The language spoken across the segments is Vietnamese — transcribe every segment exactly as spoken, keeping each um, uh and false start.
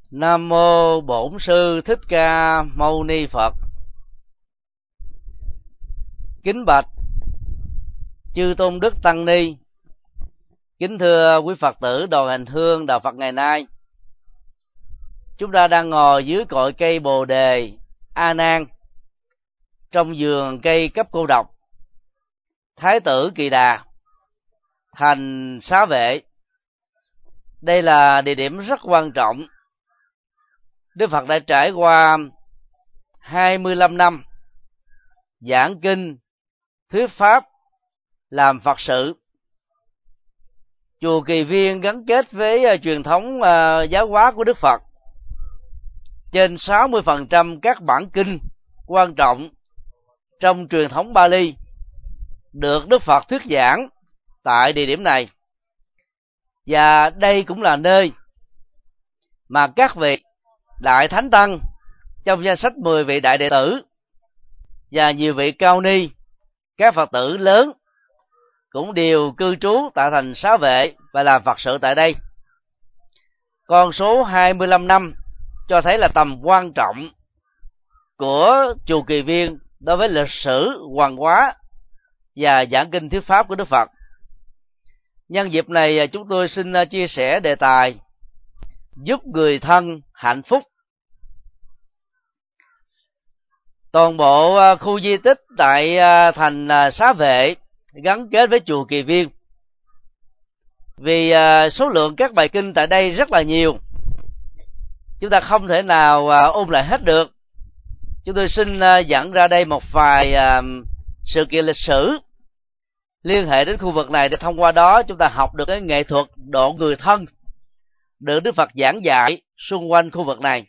Nam mô Bổn Sư Thích Ca Mâu Ni Phật. Kính bạch chư tôn đức tăng ni, kính thưa quý Phật tử đoàn hành hương đạo Phật ngày nay. Chúng ta đang ngồi dưới cội cây Bồ Đề A Nan, trong vườn cây cấp cô độc Thái tử Kỳ Đà, thành Xá Vệ. Đây là địa điểm rất quan trọng. Đức Phật đã trải qua hai mươi lăm năm giảng kinh, thuyết pháp, làm Phật sự. Chùa Kỳ Viên gắn kết với uh, truyền thống uh, giáo hóa của Đức Phật. Trên sáu mươi phần trăm các bản kinh quan trọng trong truyền thống Bali được Đức Phật thuyết giảng tại địa điểm này. Và đây cũng là nơi mà các vị Đại Thánh Tăng trong danh sách mười vị đại đệ tử và nhiều vị cao ni, các Phật tử lớn cũng đều cư trú tại thành Xá Vệ và làm Phật sự tại đây. Con số hai mươi lăm năm cho thấy là tầm quan trọng của chùa Kỳ Viên đối với lịch sử hoàng hóa và giảng kinh thuyết pháp của Đức Phật. Nhân dịp này chúng tôi xin chia sẻ đề tài giúp người thân hạnh phúc. Toàn bộ khu di tích tại thành Xá Vệ gắn kết với chùa Kỳ Viên. Vì số lượng các bài kinh tại đây rất là nhiều, chúng ta không thể nào ôn lại hết được. Chúng tôi xin dẫn ra đây một vài sự kiện lịch sử liên hệ đến khu vực này, để thông qua đó chúng ta học được cái nghệ thuật độ người thân được Đức Phật giảng dạy xung quanh khu vực này.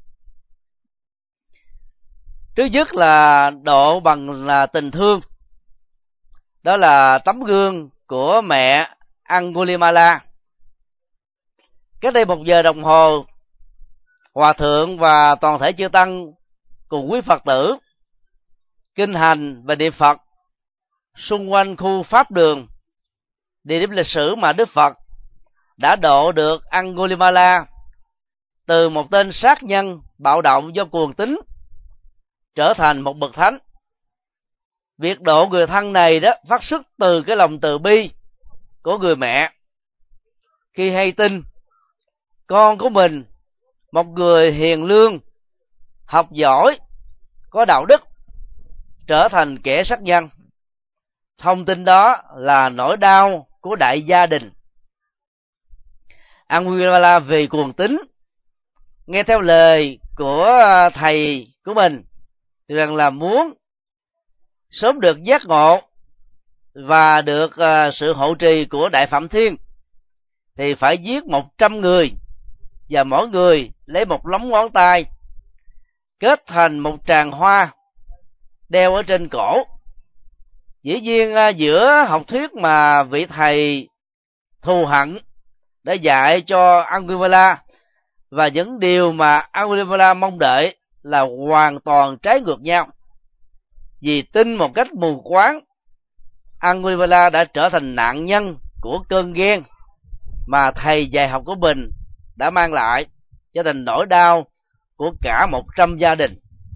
Trước nhất là độ bằng là tình thương. Đó là tấm gương của mẹ Angulimala. Cách đây một giờ đồng hồ, Hòa thượng và toàn thể chư tăng cùng quý Phật tử kinh hành và niệm Phật xung quanh khu Pháp Đường, địa điểm lịch sử mà Đức Phật đã độ được Angulimala từ một tên sát nhân bạo động do cuồng tín trở thành một bậc thánh. Việc độ người thân này đó phát xuất từ cái lòng từ bi của người mẹ, khi hay tin con của mình, một người hiền lương, học giỏi, có đạo đức, trở thành kẻ sát nhân. Thông tin đó là nỗi đau của đại gia đình. Angulimala vì cuồng tín, nghe theo lời của thầy của mình rằng là muốn sớm được giác ngộ và được uh, sự hộ trì của Đại Phạm Thiên, thì phải giết một trăm người, và mỗi người lấy một lóng ngón tay kết thành một tràng hoa đeo ở trên cổ. Dĩ nhiên uh, giữa học thuyết mà vị thầy thù hận đã dạy cho Angulimala và những điều mà Angulimala mong đợi là hoàn toàn trái ngược nhau. Vì tin một cách mù quáng, Angulimala đã trở thành nạn nhân của cơn ghen mà thầy dạy học của mình đã mang lại, trở thành nỗi đau của cả một trăm gia đình.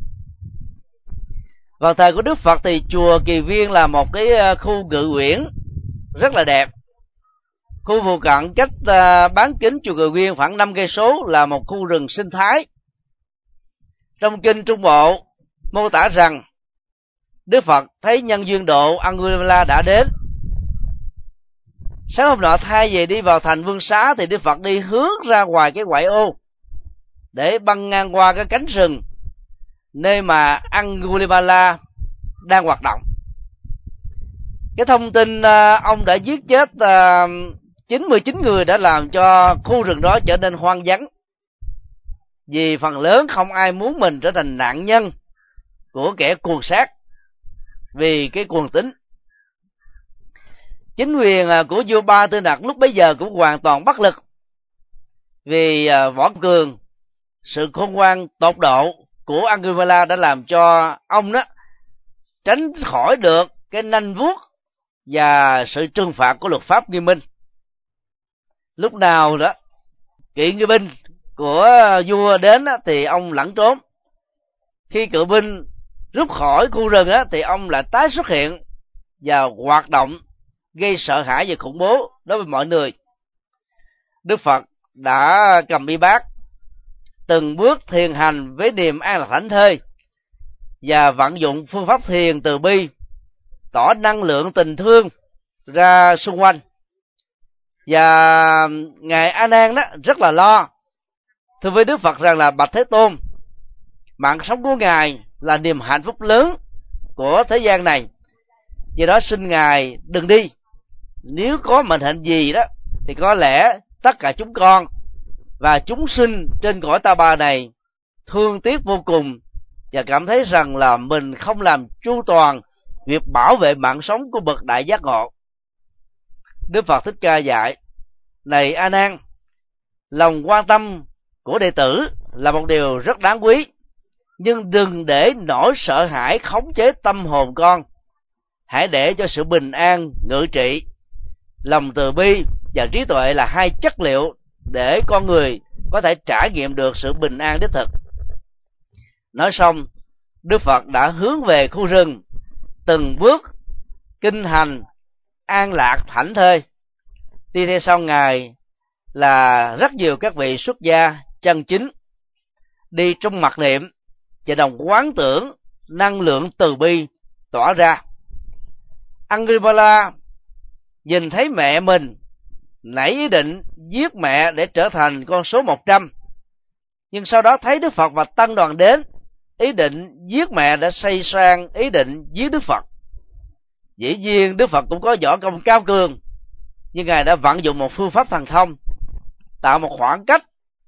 Vào thời của Đức Phật thì chùa Kỳ Viên là một cái khu ngự uyển rất là đẹp. Khu phụ cận cách bán kính chùa Kỳ Viên khoảng năm cây số là một khu rừng sinh thái. Trong kinh Trung Bộ mô tả rằng Đức Phật thấy nhân duyên độ Angulimala đã đến. Sáng hôm nọ thay vì đi vào thành Vương Xá thì Đức Phật đi hướng ra ngoài cái ngoại ô để băng ngang qua cái cánh rừng nơi mà Angulimala đang hoạt động. Cái thông tin ông đã giết chết chín mươi chín người đã làm cho khu rừng đó trở nên hoang vắng, vì phần lớn không ai muốn mình trở thành nạn nhân của kẻ cuồng sát vì cái cuồng tín. Chính quyền của vua Ba Tư Nặc lúc bấy giờ cũng hoàn toàn bất lực, vì võ cường, sự khôn ngoan tột độ của Angulimala đã làm cho ông đó tránh khỏi được cái nanh vuốt và sự trừng phạt của luật pháp nghiêm minh. Lúc nào đó kỵ nghi binh của vua đến thì ông lẩn trốn. Khi cự binh rút khỏi khu rừng thì ông lại tái xuất hiện và hoạt động gây sợ hãi và khủng bố đối với mọi người. Đức Phật đã cầm bi bát, từng bước thiền hành với niềm an lạc thảnh thơi và vận dụng phương pháp thiền từ bi, tỏ năng lượng tình thương ra xung quanh. Và ngài A Nan đó rất là lo, thưa với Đức Phật rằng là: bạch Thế Tôn, mạng sống của ngài là niềm hạnh phúc lớn của thế gian này, do đó xin ngài đừng đi. Nếu có mệnh hạnh gì đó thì có lẽ tất cả chúng con và chúng sinh trên cõi ta bà này thương tiếc vô cùng và cảm thấy rằng là mình không làm chu toàn việc bảo vệ mạng sống của bậc đại giác ngộ. Đức Phật Thích Ca dạy: này A Nan, lòng quan tâm của đệ tử là một điều rất đáng quý, nhưng đừng để nỗi sợ hãi khống chế tâm hồn con. Hãy để cho sự bình an ngự trị. Lòng từ bi và trí tuệ là hai chất liệu để con người có thể trải nghiệm được sự bình an đích thực. Nói xong, Đức Phật đã hướng về khu rừng, từng bước kinh hành an lạc thảnh thơi. Đi theo sau ngài là rất nhiều các vị xuất gia chân chính, đi trong mặc niệm và đồng quán tưởng năng lượng từ bi tỏa ra. Angulimala nhìn thấy mẹ mình nảy ý định giết mẹ để trở thành con số một trăm, nhưng sau đó thấy Đức Phật và tăng đoàn đến, ý định giết mẹ đã xây sang ý định giết Đức Phật. Dĩ nhiên Đức Phật cũng có võ công cao cường, nhưng ngài đã vận dụng một phương pháp thần thông, tạo một khoảng cách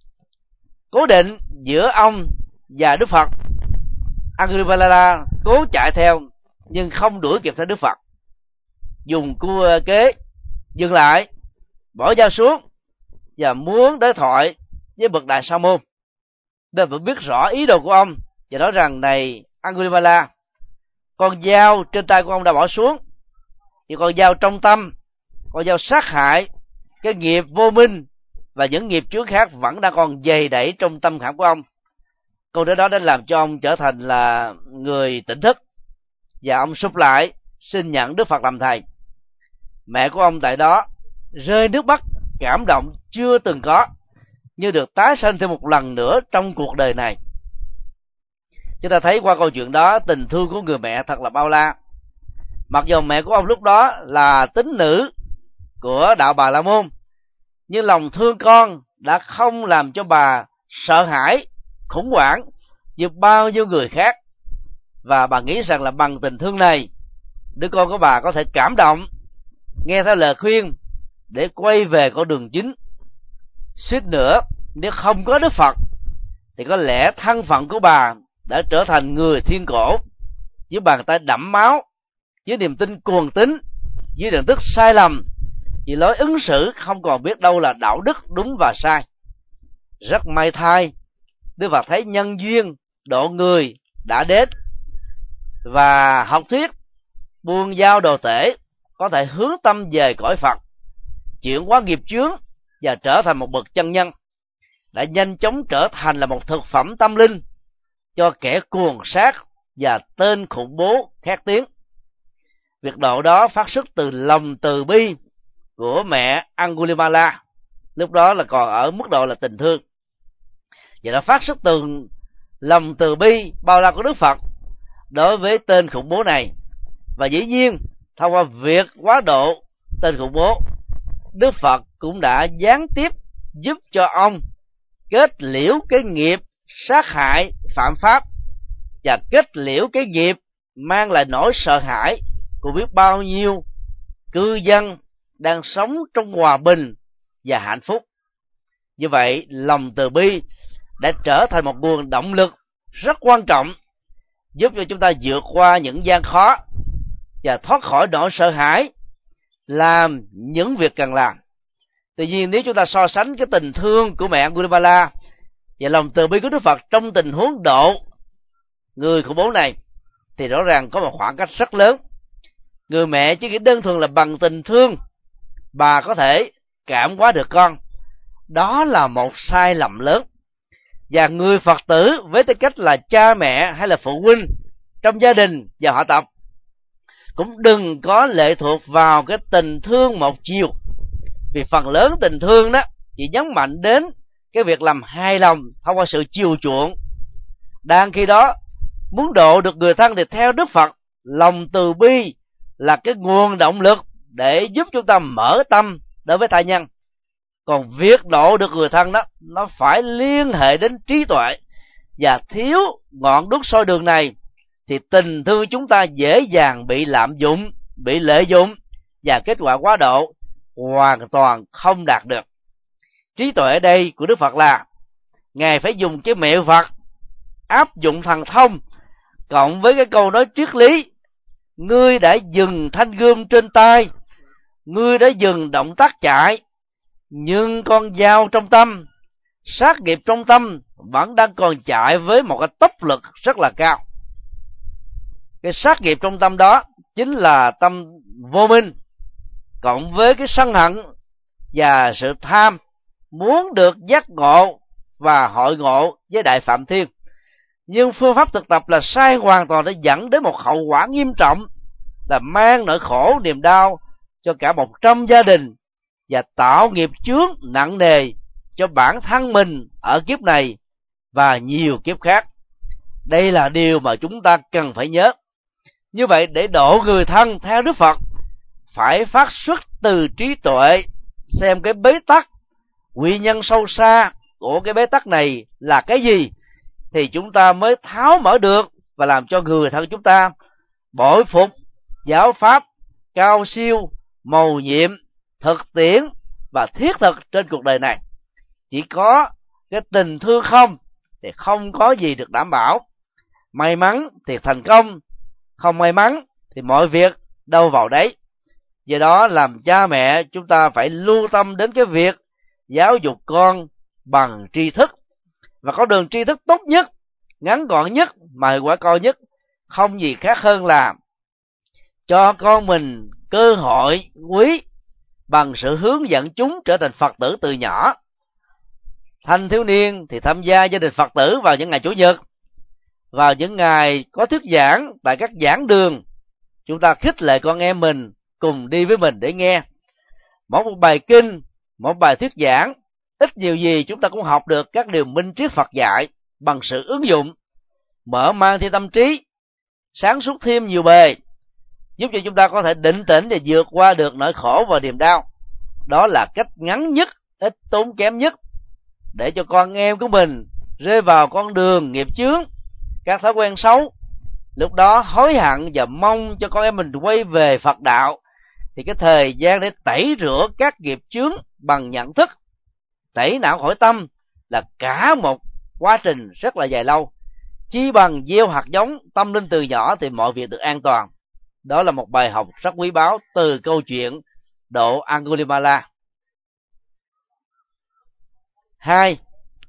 cố định giữa ông và Đức Phật. Angulimala cố chạy theo nhưng không đuổi kịp theo Đức Phật, dùng cua kế dừng lại, bỏ dao xuống và muốn đối thoại với bậc đại sa môn. Nên phải biết rõ ý đồ của ông và nói rằng: này Angulimala, con dao trên tay của ông đã bỏ xuống, thì con dao trong tâm, con dao sát hại, cái nghiệp vô minh và những nghiệp chướng khác vẫn đang còn dày đẩy trong tâm khảm của ông. Câu nói đó đã làm cho ông trở thành là người tỉnh thức, và ông sụp lại xin nhận Đức Phật làm thầy. Mẹ của ông tại đó rơi nước mắt cảm động chưa từng có, như được tái sinh thêm một lần nữa trong cuộc đời này. Chúng ta thấy qua câu chuyện đó, tình thương của người mẹ thật là bao la. Mặc dù mẹ của ông lúc đó là tín nữ của đạo Bà La Môn, nhưng lòng thương con đã không làm cho bà sợ hãi, khủng hoảng như bao nhiêu người khác. Và bà nghĩ rằng là bằng tình thương này, đứa con của bà có thể cảm động, nghe theo lời khuyên để quay về con đường chính. Suýt nữa, nếu không có Đức Phật thì có lẽ thân phận của bà đã trở thành người thiên cổ, với bàn tay đẫm máu, với niềm tin cuồng tín, với nhận thức sai lầm, vì lối ứng xử không còn biết đâu là đạo đức đúng và sai. Rất may thay, Đức Phật thấy nhân duyên độ người đã đến, và học thuyết buông dao đồ tể có thể hướng tâm về cõi Phật, chuyển hóa nghiệp chướng và trở thành một bậc chân nhân, đã nhanh chóng trở thành là một thực phẩm tâm linh cho kẻ cuồng sát và tên khủng bố khét tiếng. Việc độ đó phát xuất từ lòng từ bi của mẹ Angulimala, lúc đó là còn ở mức độ là tình thương, và nó phát xuất từ lòng từ bi bao la của Đức Phật đối với tên khủng bố này. Và dĩ nhiên thông qua việc quá độ tên khủng bố, Đức Phật cũng đã gián tiếp giúp cho ông kết liễu cái nghiệp sát hại phạm pháp, và kết liễu cái nghiệp mang lại nỗi sợ hãi của biết bao nhiêu cư dân đang sống trong hòa bình và hạnh phúc. Như vậy, lòng từ bi đã trở thành một nguồn động lực rất quan trọng, giúp cho chúng ta vượt qua những gian khó và thoát khỏi nỗi sợ hãi, làm những việc cần làm. Tuy nhiên, nếu chúng ta so sánh cái tình thương của mẹ Angulimala và lòng từ bi của Đức Phật trong tình huống độ người khủng bố này, thì rõ ràng có một khoảng cách rất lớn. Người mẹ chỉ nghĩ đơn thuần là bằng tình thương bà có thể cảm hóa được con. Đó là một sai lầm lớn. và người Phật tử với tư cách là cha mẹ hay là phụ huynh trong gia đình và họ tộc cũng đừng có lệ thuộc vào cái tình thương một chiều, vì phần lớn tình thương đó chỉ nhấn mạnh đến cái việc làm hài lòng thông qua sự chiều chuộng. Đang khi đó muốn độ được người thân thì theo Đức Phật, lòng từ bi là cái nguồn động lực để giúp chúng ta mở tâm đối với tha nhân. Còn việc độ được người thân đó, nó phải liên hệ đến trí tuệ, và thiếu ngọn đuốc soi đường này thì tình thương chúng ta dễ dàng bị lạm dụng, bị lợi dụng, và kết quả quá độ hoàn toàn không đạt được. Trí tuệ ở đây của Đức Phật là Ngài phải dùng cái mẹo Phật, áp dụng thần thông, cộng với cái câu nói triết lý: ngươi đã dừng thanh gươm trên tay, ngươi đã dừng động tác chạy, nhưng con dao trong tâm, sát nghiệp trong tâm vẫn đang còn chạy với một cái tốc lực rất là cao. Cái sát nghiệp trong tâm đó chính là tâm vô minh, cộng với cái sân hận và sự tham muốn được giác ngộ và hội ngộ với Đại Phạm Thiên. Nhưng phương pháp thực tập là sai hoàn toàn, để dẫn đến một hậu quả nghiêm trọng, là mang nỗi khổ niềm đau cho cả một trăm gia đình, và tạo nghiệp chướng nặng nề cho bản thân mình ở kiếp này và nhiều kiếp khác. Đây là điều mà chúng ta cần phải nhớ. Như vậy, để độ người thân theo Đức Phật phải phát xuất từ trí tuệ, xem cái bế tắc, nguyên nhân sâu xa của cái bế tắc này là cái gì, thì chúng ta mới tháo mở được và làm cho người thân chúng ta bội phục giáo pháp cao siêu, mầu nhiệm, thực tiễn và thiết thực trên cuộc đời này. Chỉ có cái tình thương không thì không có gì được đảm bảo. May mắn thì thành công, không may mắn thì mọi việc đâu vào đấy. Do đó làm cha mẹ chúng ta phải lưu tâm đến cái việc giáo dục con bằng tri thức, và có đường tri thức tốt nhất, ngắn gọn nhất mà hiệu quả cao nhất không gì khác hơn là cho con mình cơ hội quý bằng sự hướng dẫn chúng trở thành Phật tử từ nhỏ. Thanh thiếu niên thì tham gia gia đình Phật tử vào những ngày Chủ nhật, vào những ngày có thuyết giảng tại các giảng đường, chúng ta khích lệ con em mình cùng đi với mình để nghe. Mỗi một bài kinh, mỗi bài thuyết giảng, ít nhiều gì chúng ta cũng học được các điều minh triết Phật dạy bằng sự ứng dụng, mở mang thêm tâm trí, sáng suốt thêm nhiều bề, giúp cho chúng ta có thể định tĩnh để vượt qua được nỗi khổ và niềm đau. Đó là cách ngắn nhất, ít tốn kém nhất để cho con em của mình rơi vào con đường nghiệp chướng, các thói quen xấu. Lúc đó hối hận và mong cho con em mình quay về Phật đạo, thì cái thời gian để tẩy rửa các nghiệp chướng bằng nhận thức, tẩy não khỏi tâm là cả một quá trình rất là dài lâu. Chi bằng gieo hạt giống tâm linh từ nhỏ thì mọi việc được an toàn. Đó là một bài học rất quý báu từ câu chuyện độ Angulimala. Hai,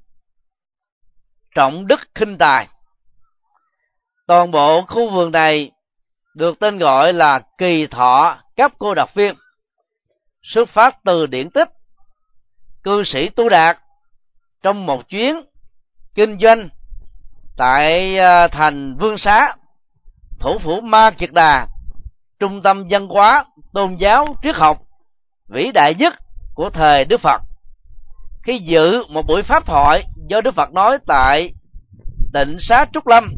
trọng đức khinh tài. Toàn bộ khu vườn này được tên gọi là Kỳ Thọ Cấp Cô Độc Viên, xuất phát từ điển tích cư sĩ Tu Đạt trong một chuyến kinh doanh tại thành Vương Xá, thủ phủ Ma Kiệt Đà, trung tâm văn hóa, tôn giáo, triết học vĩ đại nhất của thời Đức Phật. Khi dự một buổi pháp thoại do Đức Phật nói tại Tịnh Xá Trúc Lâm,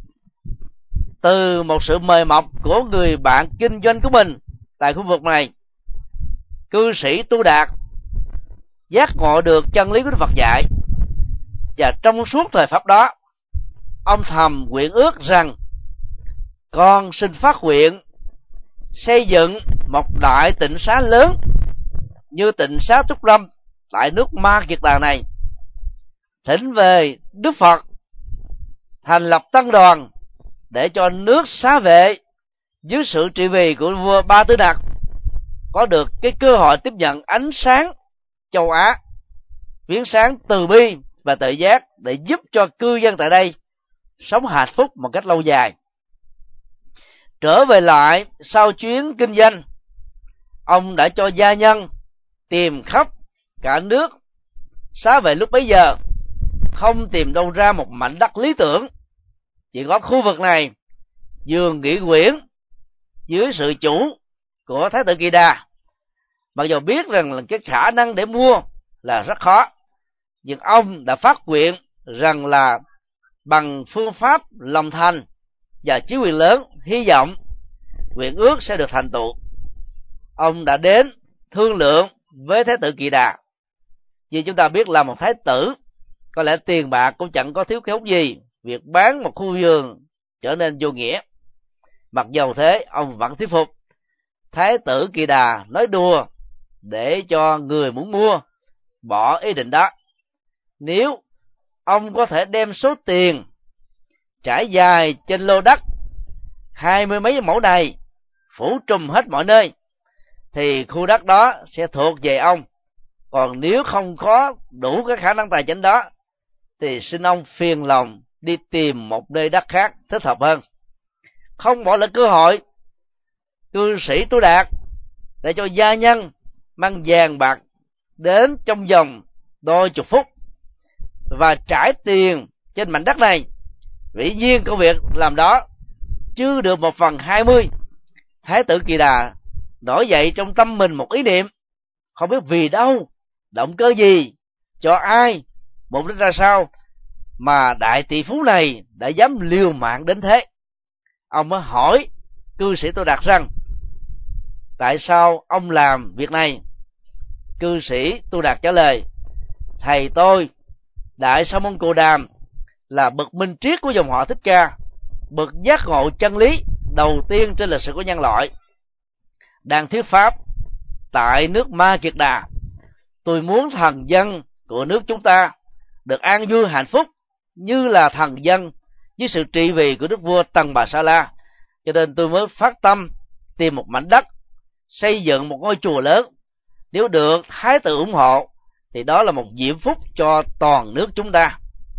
từ một sự mời mọc của người bạn kinh doanh của mình tại khu vực này, cư sĩ Tu Đạt giác ngộ được chân lý của Đức Phật dạy, và trong suốt thời pháp đó, ông thầm nguyện ước rằng con xin phát nguyện xây dựng một đại tịnh xá lớn như Tịnh Xá Trúc Lâm tại nước Ma Kiệt Đà này, thỉnh về Đức Phật thành lập tăng đoàn để cho nước Xá Vệ dưới sự trị vì của vua Ba Tư Đạt có được cái cơ hội tiếp nhận ánh sáng châu Á, viếng sáng từ bi và tự giác, để giúp cho cư dân tại đây sống hạnh phúc một cách lâu dài. Trở về lại sau chuyến kinh doanh, ông đã cho gia nhân tìm khắp cả nước Xá Vệ lúc bấy giờ không tìm đâu ra một mảnh đất lý tưởng. Chỉ có khu vực này, vườn Nghị Quyển dưới sự chủ của Thái tử Kỳ Đà, mặc dù biết rằng là cái khả năng để mua là rất khó, nhưng ông đã phát nguyện rằng là bằng phương pháp lòng thành và chí quyền lớn, hy vọng nguyện ước sẽ được thành tựu. Ông đã đến thương lượng với Thái tử Kỳ Đà. Vì chúng ta biết là một thái tử, có lẽ tiền bạc cũng chẳng có thiếu khốn gì, việc bán một khu vườn trở nên vô nghĩa. Mặc dầu thế, ông vẫn thuyết phục. Thái tử Kỳ Đà nói đùa để cho người muốn mua bỏ ý định đó. Nếu ông có thể đem số tiền trải dài trên lô đất hai mươi mấy mẫu này phủ trùm hết mọi nơi, thì khu đất đó sẽ thuộc về ông. Còn nếu không có đủ cái khả năng tài chính đó, thì xin ông phiền lòng đi tìm một nơi đất khác thích hợp hơn. Không bỏ lỡ cơ hội, cư sĩ Tu Đạt để cho gia nhân mang vàng bạc đến trong vòng đôi chục phút và trải tiền trên mảnh đất này. Vĩ nhiên công việc làm đó chưa được một phần hai mươi. Thái tử Kỳ Đà nổi dậy trong tâm mình một ý niệm, không biết vì đâu, động cơ gì, cho ai, mục đích ra sao mà đại tỷ phú này đã dám liều mạng đến thế. Ông mới hỏi cư sĩ Tu Đạt rằng tại sao ông làm việc này. Cư sĩ Tu Đạt trả lời: thầy tôi Đại Sa Môn Cồ Đàm là bậc minh triết của dòng họ Thích Ca, bậc giác ngộ chân lý đầu tiên trên lịch sử của nhân loại, đang thuyết pháp tại nước Ma Kiệt Đà. Tôi muốn thần dân của nước chúng ta được an vui hạnh phúc như là thần dân dưới sự trị vì của đức vua Tần Bà Sa La, cho nên tôi mới phát tâm tìm một mảnh đất xây dựng một ngôi chùa lớn. Nếu được thái tử ủng hộ thì đó là một diễm phúc cho toàn nước chúng ta.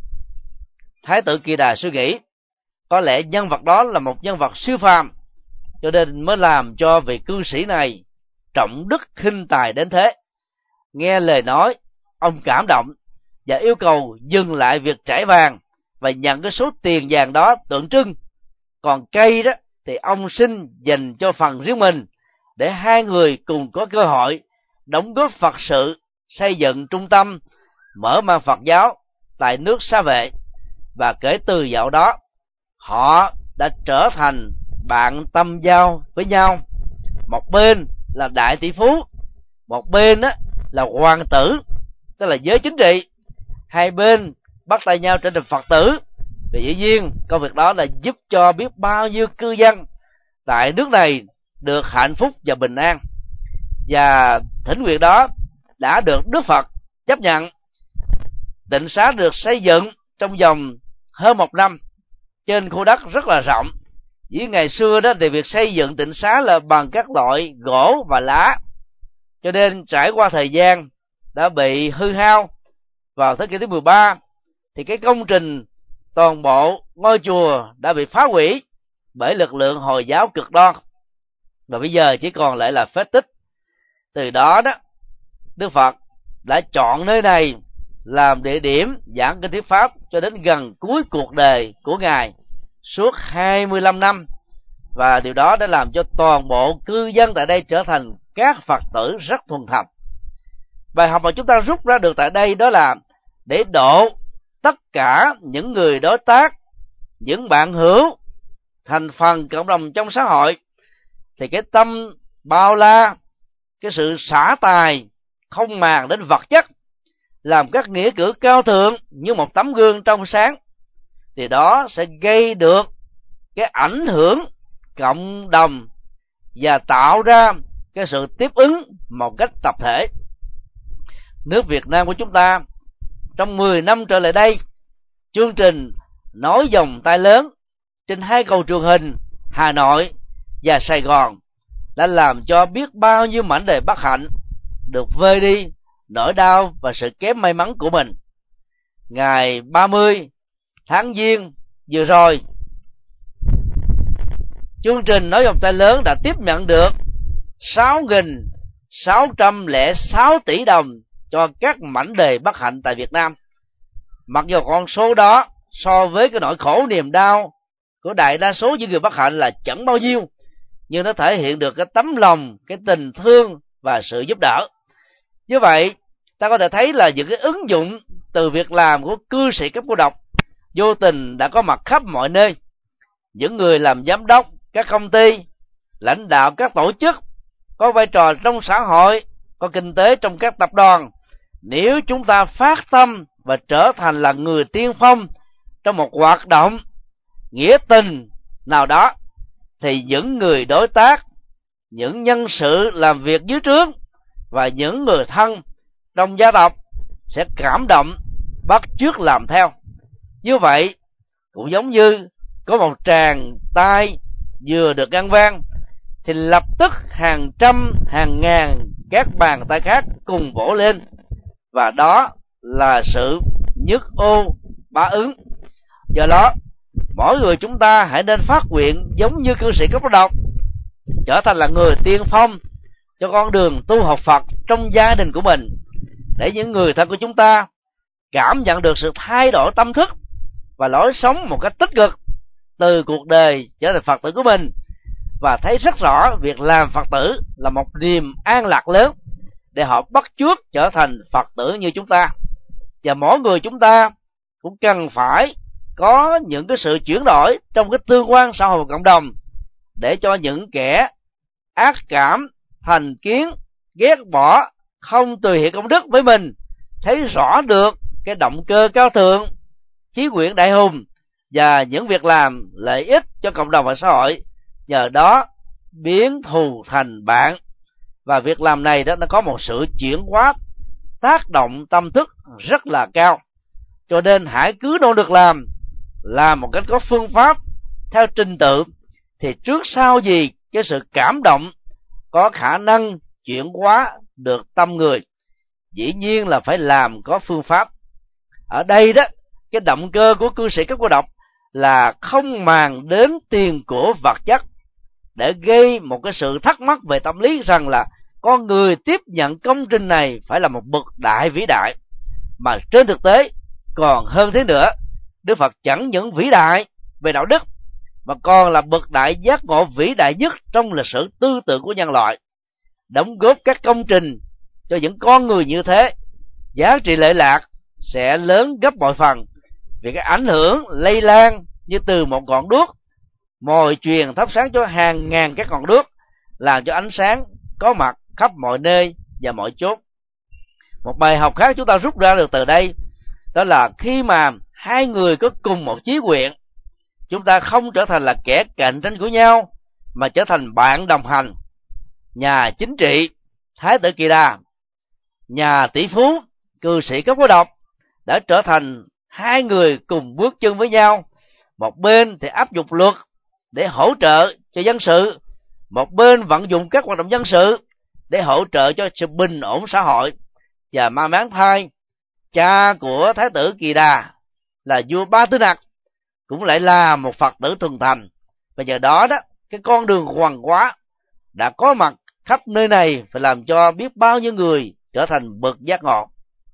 Thái tử Kỳ Đà suy nghĩ, có lẽ nhân vật đó là một nhân vật siêu phàm, cho nên mới làm cho vị cư sĩ này trọng đức khinh tài đến thế. Nghe lời nói, ông cảm động và yêu cầu dừng lại việc trải vàng và nhận cái số tiền vàng đó tượng trưng. Còn cây đó thì ông xin dành cho phần riêng mình, để hai người cùng có cơ hội đóng góp Phật sự, xây dựng trung tâm, mở mang Phật giáo tại nước Sa Vệ. Và kể từ dạo đó, họ đã trở thành bạn tâm giao với nhau. Một bên là đại tỷ phú, một bên đó là hoàng tử, tức là giới chính trị. Hai bên bắt tay nhau trở thành Phật tử. Vì dĩ nhiên công việc đó là giúp cho biết bao nhiêu cư dân tại nước này được hạnh phúc và bình an. Và thỉnh nguyện đó đã được Đức Phật chấp nhận. Tịnh xá được xây dựng trong vòng hơn một năm trên khu đất rất là rộng. Với ngày xưa đó thì việc xây dựng tịnh xá là bằng các loại gỗ và lá, cho nên trải qua thời gian đã bị hư hao. Vào thế kỷ thứ mười ba thì cái công trình toàn bộ ngôi chùa đã bị phá hủy bởi lực lượng Hồi giáo cực đoan, và bây giờ chỉ còn lại là phế tích. Từ đó đó, Đức Phật đã chọn nơi này làm địa điểm giảng kinh thuyết pháp cho đến gần cuối cuộc đời của Ngài, suốt hai mươi lăm năm. Và điều đó đã làm cho toàn bộ cư dân tại đây trở thành các Phật tử rất thuần thành. Bài học mà chúng ta rút ra được tại đây đó là để độ tất cả những người đối tác, những bạn hữu, thành phần cộng đồng trong xã hội, thì cái tâm bao la, cái sự xả tài không màng đến vật chất, làm các nghĩa cử cao thượng như một tấm gương trong sáng, thì đó sẽ gây được cái ảnh hưởng cộng đồng và tạo ra cái sự tiếp ứng một cách tập thể. Nước Việt Nam của chúng ta trong mười năm trở lại đây, chương trình Nối Vòng Tay Lớn trên hai cầu truyền hình Hà Nội và Sài Gòn đã làm cho biết bao nhiêu mảnh đời bất hạnh được vơi đi nỗi đau và sự kém may mắn của mình. Ngày ba mươi tháng Giêng vừa rồi, chương trình Nối Vòng Tay Lớn đã tiếp nhận được sáu nghìn sáu trăm lẻ sáu tỷ đồng cho các mảnh đời bất hạnh tại Việt Nam. mặc dù con số đó so với cái nỗi khổ niềm đau của đại đa số những người bất hạnh là chẳng bao nhiêu, nhưng nó thể hiện được cái tấm lòng, cái tình thương và sự giúp đỡ. Như vậy, ta có thể thấy là những cái ứng dụng từ việc làm của cư sĩ cấp cô độc vô tình đã có mặt khắp mọi nơi. Những người làm giám đốc các công ty, lãnh đạo các tổ chức, có vai trò trong xã hội, có kinh tế trong các tập đoàn, nếu chúng ta phát tâm và trở thành là người tiên phong trong một hoạt động nghĩa tình nào đó, thì những người đối tác, những nhân sự làm việc dưới trướng và những người thân trong gia tộc sẽ cảm động, bắt chước làm theo. Như vậy cũng giống như có một tràng tay vừa được ngân vang, thì lập tức hàng trăm hàng ngàn các bàn tay khác cùng vỗ lên, và đó là sự nhất ô bá ứng. Do đó, mỗi người chúng ta hãy nên phát nguyện giống như cư sĩ cấp cô độc, trở thành là người tiên phong cho con đường tu học Phật trong gia đình của mình, để những người thân của chúng ta cảm nhận được sự thay đổi tâm thức và lối sống một cách tích cực từ cuộc đời trở thành Phật tử của mình, và thấy rất rõ việc làm Phật tử là một niềm an lạc lớn để họ bắt chước trở thành Phật tử như chúng ta. Và mỗi người chúng ta cũng cần phải có những cái sự chuyển đổi trong cái tương quan xã hội và cộng đồng, để cho những kẻ ác cảm, thành kiến, ghét bỏ, không tùy hiện công đức với mình thấy rõ được cái động cơ cao thượng, chí nguyện đại hùng và những việc làm lợi ích cho cộng đồng và xã hội, nhờ đó biến thù thành bạn. Và việc làm này đó nó có một sự chuyển hóa tác động tâm thức rất là cao. Cho nên hãy cứ nỗ lực làm làm một cách có phương pháp, theo trình tự, thì trước sau gì cái sự cảm động có khả năng chuyển hóa được tâm người. Dĩ nhiên là phải làm có phương pháp. Ở đây đó, cái động cơ của cư sĩ cấp cô độc là không màng đến tiền của vật chất, để gây một cái sự thắc mắc về tâm lý rằng là con người tiếp nhận công trình này phải là một bậc đại vĩ đại. Mà trên thực tế còn hơn thế nữa, Đức Phật chẳng những vĩ đại về đạo đức, mà còn là bậc đại giác ngộ vĩ đại nhất trong lịch sử tư tưởng của nhân loại. Đóng góp các công trình cho những con người như thế, giá trị lệ lạc sẽ lớn gấp bội phần, vì cái ảnh hưởng lây lan như từ một ngọn đuốc mồi truyền thắp sáng cho hàng ngàn các ngọn đuốc, làm cho ánh sáng có mặt khắp mọi nơi và mọi chốt. Một bài học khác chúng ta rút ra được từ đây, đó là khi mà hai người có cùng một chí nguyện, chúng ta không trở thành là kẻ cạnh tranh của nhau, mà trở thành bạn đồng hành. Nhà chính trị Thái tử Kỳ Đà, nhà tỷ phú cư sĩ cấp cô độc đã trở thành hai người cùng bước chân với nhau. Một bên thì áp dụng luật để hỗ trợ cho dân sự, một bên vận dụng các hoạt động dân sự để hỗ trợ cho sự bình ổn xã hội. Và may mắn thay, cha của Thái tử Kỳ Đà là vua Ba Tư Nặc cũng lại là một Phật tử thuần thành, và nhờ đó đó cái con đường hoàng hóa đã có mặt khắp nơi này, phải làm cho biết bao nhiêu người trở thành bậc giác ngộ.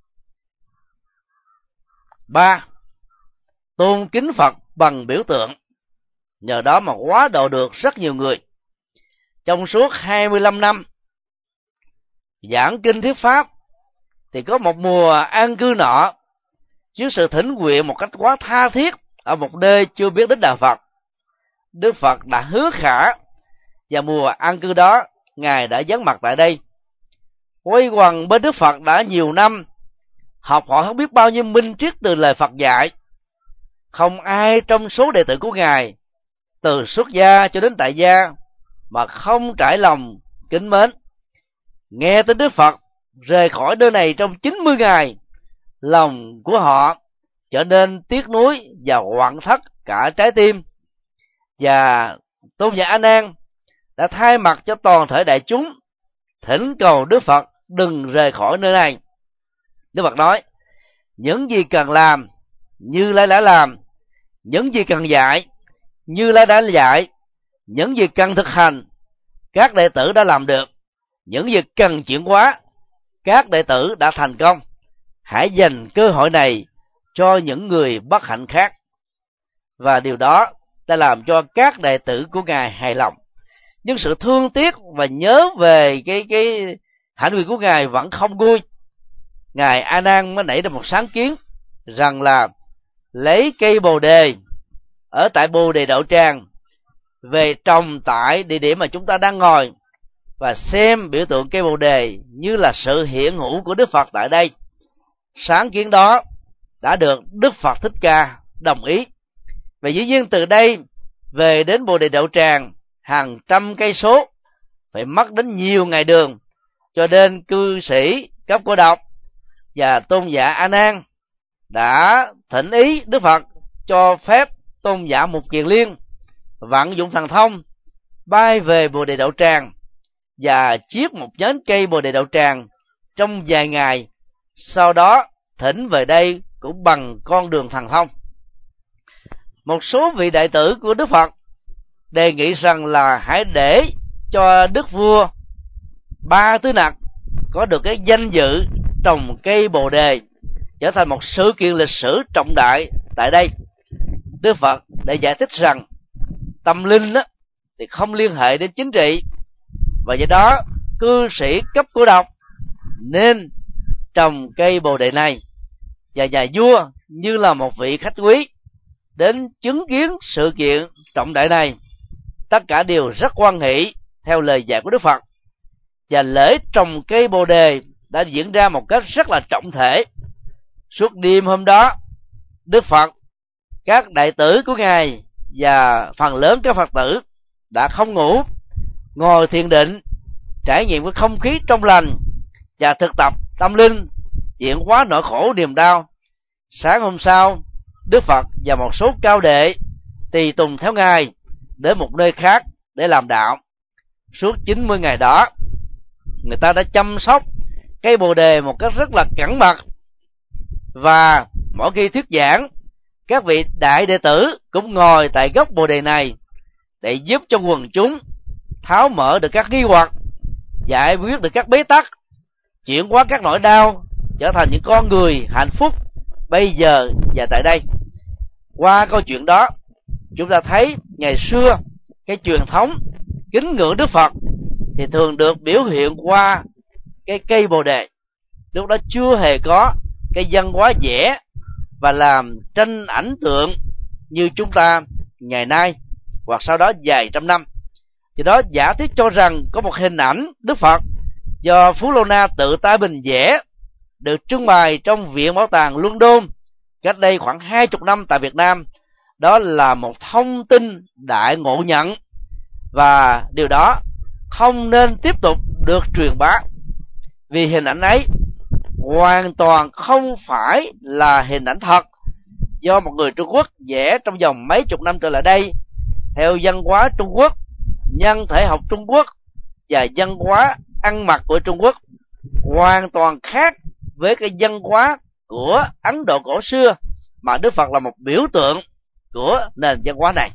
Ba, tôn kính Phật bằng biểu tượng, nhờ đó mà hóa độ được rất nhiều người. Trong suốt hai mươi lăm năm giảng kinh thuyết pháp, thì có một mùa an cư nọ, dưới sự thỉnh nguyện một cách quá tha thiết ở một nơi chưa biết đến đạo Phật, Đức Phật đã hứa khả, và mùa an cư đó Ngài đã dấn mặt tại đây. Quay quần bên Đức Phật đã nhiều năm, học hỏi không biết bao nhiêu minh triết từ lời Phật dạy. Không ai trong số đệ tử của Ngài, từ xuất gia cho đến tại gia, mà không trải lòng kính mến. Nghe tin Đức Phật rời khỏi nơi này trong chín mươi ngày, lòng của họ trở nên tiếc nuối và hoảng thất cả trái tim. Và Tôn giả A Nan đã thay mặt cho toàn thể đại chúng thỉnh cầu Đức Phật đừng rời khỏi nơi này. Đức Phật nói: những gì cần làm Như Lai đã làm, những gì cần dạy Như Lai đã dạy, những gì cần thực hành các đệ tử đã làm được, những việc cần chuyển hóa các đệ tử đã thành công. Hãy dành cơ hội này cho những người bất hạnh khác, và điều đó đã làm cho các đệ tử của Ngài hài lòng. Nhưng sự thương tiếc và nhớ về cái cái hạnh nguyện của Ngài vẫn không nguôi. Ngài A Nan mới nảy ra một sáng kiến rằng là lấy cây bồ đề ở tại Bồ Đề Đậu Tràng về trồng tại địa điểm mà chúng ta đang ngồi, và xem biểu tượng cây bồ đề như là sự hiện hữu của Đức Phật tại đây. Sáng kiến đó đã được Đức Phật Thích Ca đồng ý, và dĩ nhiên từ đây về đến Bồ Đề Đậu Tràng hàng trăm cây số, phải mất đến nhiều ngày đường, cho nên cư sĩ cấp cô độc và tôn giả A Nan đã thỉnh ý Đức Phật cho phép tôn giả Mục Kiền Liên vận dụng thần thông bay về Bồ Đề Đậu Tràng và chiết một nhánh cây Bồ Đề Đậu Tràng trong vài ngày, sau đó thỉnh về đây cũng bằng con đường thần thông. Một số vị đệ tử của Đức Phật đề nghị rằng là hãy để cho Đức Vua Ba Tư Nặc có được cái danh dự trồng cây bồ đề, trở thành một sự kiện lịch sử trọng đại tại đây. Đức Phật đã giải thích rằng tâm linh đó thì không liên hệ đến chính trị, và do đó cư sĩ cấp cô độc nên trồng cây bồ đề này, và nhà vua như là một vị khách quý đến chứng kiến sự kiện trọng đại này, tất cả đều rất hoan hỷ theo lời dạy của Đức Phật. Và lễ trồng cây bồ đề đã diễn ra một cách rất là trọng thể. Suốt đêm hôm đó, Đức Phật, các đệ tử của Ngài và phần lớn các Phật tử đã không ngủ, ngồi thiền định, trải nghiệm với không khí trong lành và thực tập tâm linh, chuyển hóa nỗi khổ niềm đau. Sáng hôm sau, Đức Phật và một số cao đệ tùy tùng theo Ngài đến một nơi khác để làm đạo. Suốt chín mươi ngày đó, người ta đã chăm sóc cây bồ đề một cách rất là cẩn mật, và mỗi khi thuyết giảng, các vị đại đệ tử cũng ngồi tại gốc bồ đề này để giúp cho quần chúng tháo mở được các nghi hoặc, giải quyết được các bế tắc, chuyển hóa các nỗi đau, trở thành những con người hạnh phúc bây giờ và tại đây. Qua câu chuyện đó, chúng ta thấy ngày xưa cái truyền thống kính ngưỡng Đức Phật thì thường được biểu hiện qua cái cây bồ đề. Lúc đó chưa hề có cái văn hóa vẽ và làm tranh ảnh tượng như chúng ta ngày nay hoặc sau đó vài trăm năm. Thì đó giả thuyết cho rằng có một hình ảnh Đức Phật do Phú Lô Na tự tay bình vẽ, được trưng bày trong Viện Bảo tàng London cách đây khoảng hai mươi năm tại Việt Nam. Đó là một thông tin đại ngộ nhận, và điều đó không nên tiếp tục được truyền bá, vì hình ảnh ấy hoàn toàn không phải là hình ảnh thật do một người Trung Quốc vẽ trong vòng mấy chục năm trở lại đây theo văn hóa Trung Quốc, nhân thể học Trung Quốc và văn hóa ăn mặc của Trung Quốc, hoàn toàn khác với cái văn hóa của Ấn Độ cổ xưa, mà Đức Phật là một biểu tượng của nền văn hóa này.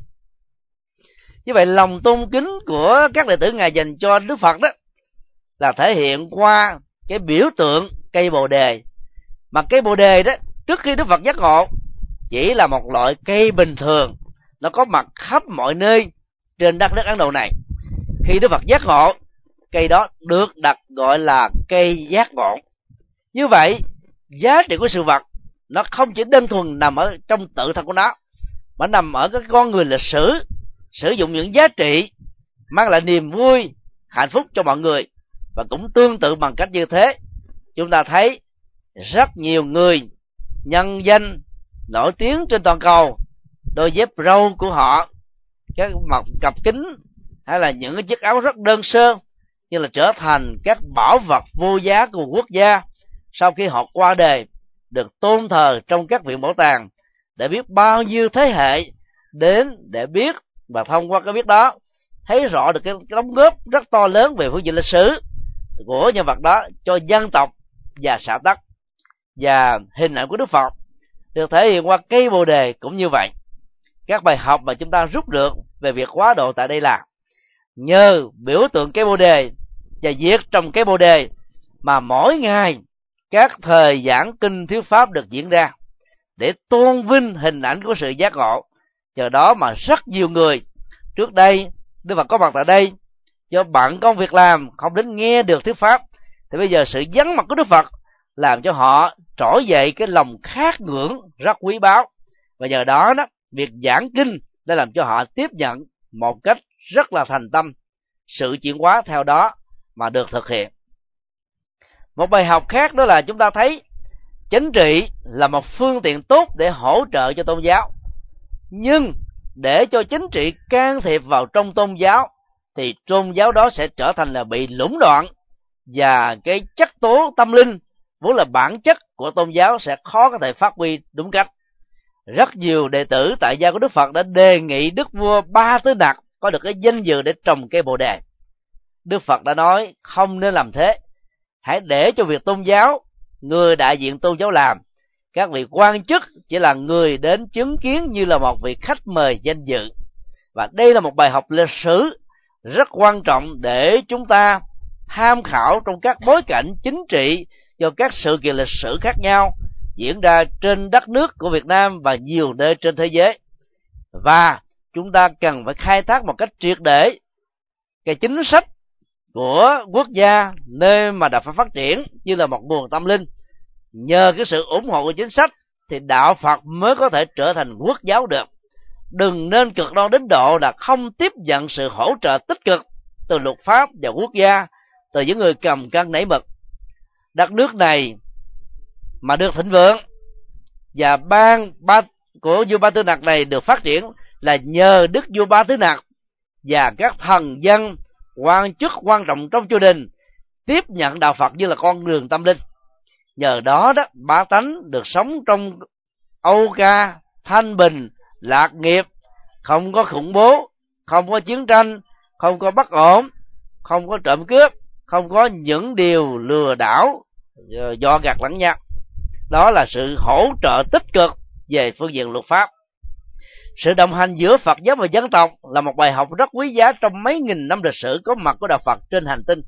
Như vậy, lòng tôn kính của các đệ tử Ngài dành cho Đức Phật đó là thể hiện qua cái biểu tượng cây bồ đề. Mà cây bồ đề đó, trước khi Đức Phật giác ngộ, chỉ là một loại cây bình thường, nó có mặt khắp mọi nơi trên đất nước Ấn Độ này. Khi Đức Phật giác ngộ, cây đó được đặt gọi là cây giác ngộ. Như vậy, giá trị của sự vật nó không chỉ đơn thuần nằm ở trong tự thân của nó, mà nằm ở các con người lịch sử sử dụng những giá trị mang lại niềm vui, hạnh phúc cho mọi người. Và cũng tương tự bằng cách như thế, chúng ta thấy rất nhiều người nhân danh nổi tiếng trên toàn cầu, đôi dép râu của họ, các mặt cặp kính, hay là những cái chiếc áo rất đơn sơ, như là trở thành các bảo vật vô giá của quốc gia sau khi họ qua đời, được tôn thờ trong các viện bảo tàng, để biết bao nhiêu thế hệ đến để biết, và thông qua cái biết đó thấy rõ được cái đóng góp rất to lớn về phương diện lịch sử của nhân vật đó cho dân tộc và xã tắc. Và hình ảnh của Đức Phật được thể hiện qua cây bồ đề cũng như vậy. Các bài học mà chúng ta rút được về việc hóa độ tại đây là nhờ biểu tượng cây bồ đề và việc trồng cây bồ đề mà mỗi ngày các thời giảng kinh thuyết pháp được diễn ra. để tôn vinh hình ảnh của sự giác ngộ. Nhờ đó mà rất nhiều người trước đây Đức Phật có mặt tại đây, do bận công việc làm không đến nghe được thuyết pháp, thì bây giờ sự vắng mặt của Đức Phật làm cho họ trỗi dậy cái lòng khát ngưỡng rất quý báu, và nhờ đó đó việc giảng kinh đã làm cho họ tiếp nhận một cách rất là thành tâm, sự chuyển hóa theo đó mà được thực hiện. Một bài học khác đó là chúng ta thấy chính trị là một phương tiện tốt để hỗ trợ cho tôn giáo, nhưng để cho chính trị can thiệp vào trong tôn giáo thì tôn giáo đó sẽ trở thành là bị lũng đoạn, và cái chất tố tâm linh vốn là bản chất của tôn giáo sẽ khó có thể phát huy đúng cách. Rất nhiều đệ tử tại gia của Đức Phật đã đề nghị Đức vua Ba Tư Nặc có được cái danh dự để trồng cây Bồ Đề. Đức Phật đã nói không nên làm thế, hãy để cho việc tôn giáo, người đại diện tôn giáo làm, các vị quan chức chỉ là người đến chứng kiến như là một vị khách mời danh dự. Và đây là một bài học lịch sử rất quan trọng để chúng ta tham khảo trong các bối cảnh chính trị do các sự kiện lịch sử khác nhau diễn ra trên đất nước của Việt Nam và nhiều nơi trên thế giới. Và chúng ta cần phải khai thác một cách triệt để cái chính sách của quốc gia nơi mà đạo Phật phát triển như là một nguồn tâm linh. Nhờ cái sự ủng hộ của chính sách thì đạo Phật mới có thể trở thành quốc giáo được. Đừng nên cực đoan đến độ là không tiếp nhận sự hỗ trợ tích cực từ luật pháp và quốc gia, từ những người cầm cân nảy mực. Đất nước này mà được thịnh vượng và bang ba của vua Ba Tư Nặc này được phát triển là nhờ Đức vua Ba Tư Nặc và các thần dân, quan chức quan trọng trong triều đình tiếp nhận đạo Phật như là con đường tâm linh. Nhờ đó đó bá tánh được sống trong âu ca, thanh bình, lạc nghiệp, không có khủng bố, không có chiến tranh, không có bất ổn, không có trộm cướp, không có những điều lừa đảo dò gạt lẫn nhau. Đó là sự hỗ trợ tích cực về phương diện luật pháp. Sự đồng hành giữa Phật giáo và dân tộc là một bài học rất quý giá trong mấy nghìn năm lịch sử có mặt của đạo Phật trên hành tinh.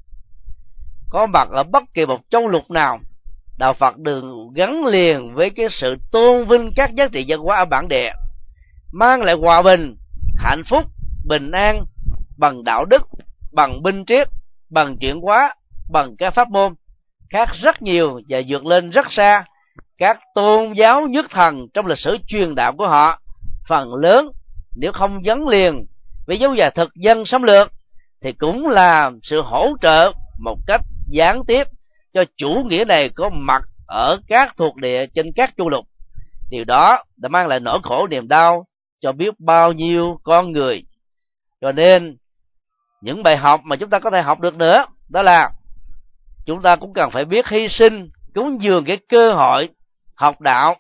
Có mặt ở bất kỳ một châu lục nào, đạo Phật được gắn liền với cái sự tôn vinh các giá trị văn hóa ở bản địa, mang lại hòa bình, hạnh phúc, bình an bằng đạo đức, bằng binh triết, bằng chuyển hóa, bằng các pháp môn, khác rất nhiều và vượt lên rất xa các tôn giáo nhất thần trong lịch sử truyền đạo của họ. Phần lớn nếu không gắn liền với dấu giả thực dân xâm lược thì cũng là sự hỗ trợ một cách gián tiếp cho chủ nghĩa này có mặt ở các thuộc địa trên các châu lục. Điều đó đã mang lại nỗi khổ niềm đau cho biết bao nhiêu con người. Cho nên những bài học mà chúng ta có thể học được nữa đó là chúng ta cũng cần phải biết hy sinh, cúng dường cái cơ hội học đạo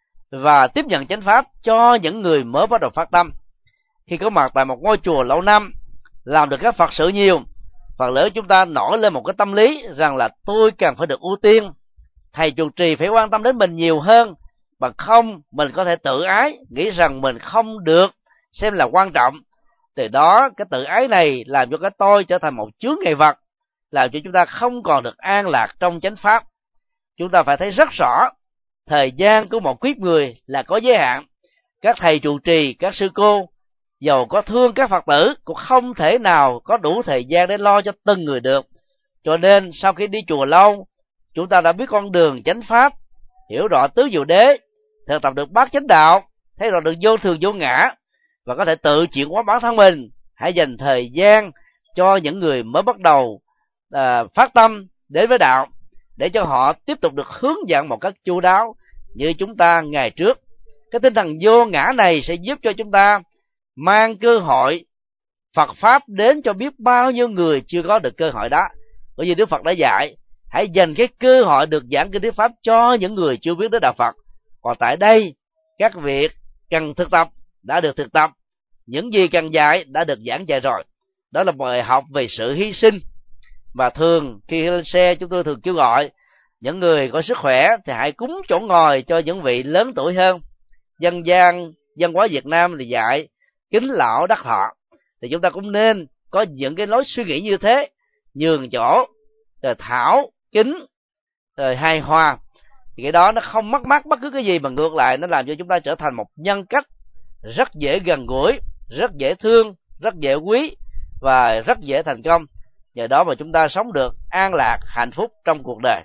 và tiếp nhận chánh pháp cho những người mới bắt đầu phát tâm. Khi có mặt tại một ngôi chùa lâu năm, làm được các Phật sự nhiều, phần lớn chúng ta nổi lên một cái tâm lý rằng là tôi cần phải được ưu tiên, thầy trụ trì phải quan tâm đến mình nhiều hơn, bằng không mình có thể tự ái, nghĩ rằng mình không được xem là quan trọng. Từ đó cái tự ái này làm cho cái tôi trở thành một chướng ngại vật, làm cho chúng ta không còn được an lạc trong chánh pháp. Chúng ta phải thấy rất rõ thời gian của một kiếp người là có giới hạn. Các thầy trụ trì, các sư cô dầu có thương các Phật tử cũng không thể nào có đủ thời gian để lo cho từng người được. Cho nên sau khi đi chùa lâu, chúng ta đã biết con đường chánh pháp, hiểu rõ tứ diệu đế, thực tập được bát chánh đạo, thấy rõ được vô thường vô ngã và có thể tự chuyển hóa bản thân mình. Hãy dành thời gian cho những người mới bắt đầu à, phát tâm đến với đạo, để cho họ tiếp tục được hướng dẫn một cách chu đáo như chúng ta ngày trước. Cái tinh thần vô ngã này sẽ giúp cho chúng ta mang cơ hội Phật pháp đến cho biết bao nhiêu người chưa có được cơ hội đó. Bởi vì Đức Phật đã dạy hãy dành cái cơ hội được giảng kinh thuyết pháp cho những người chưa biết đến đạo Phật. Còn tại đây các việc cần thực tập đã được thực tập, những gì cần dạy đã được giảng dạy rồi. Đó là bài học về sự hy sinh. Và thường khi lên xe chúng tôi thường kêu gọi những người có sức khỏe thì hãy cúng chỗ ngồi cho những vị lớn tuổi hơn. Dân gian văn hóa Việt Nam thì dạy kính lão đắc thọ, thì chúng ta cũng nên có những cái lối suy nghĩ như thế, nhường chỗ, rồi thảo kính, rồi hài hòa. thì cái đó nó không mất mát bất cứ cái gì, mà ngược lại nó làm cho chúng ta trở thành một nhân cách rất dễ gần gũi, rất dễ thương, rất dễ quý và rất dễ thành công. Nhờ đó mà chúng ta sống được an lạc, hạnh phúc trong cuộc đời.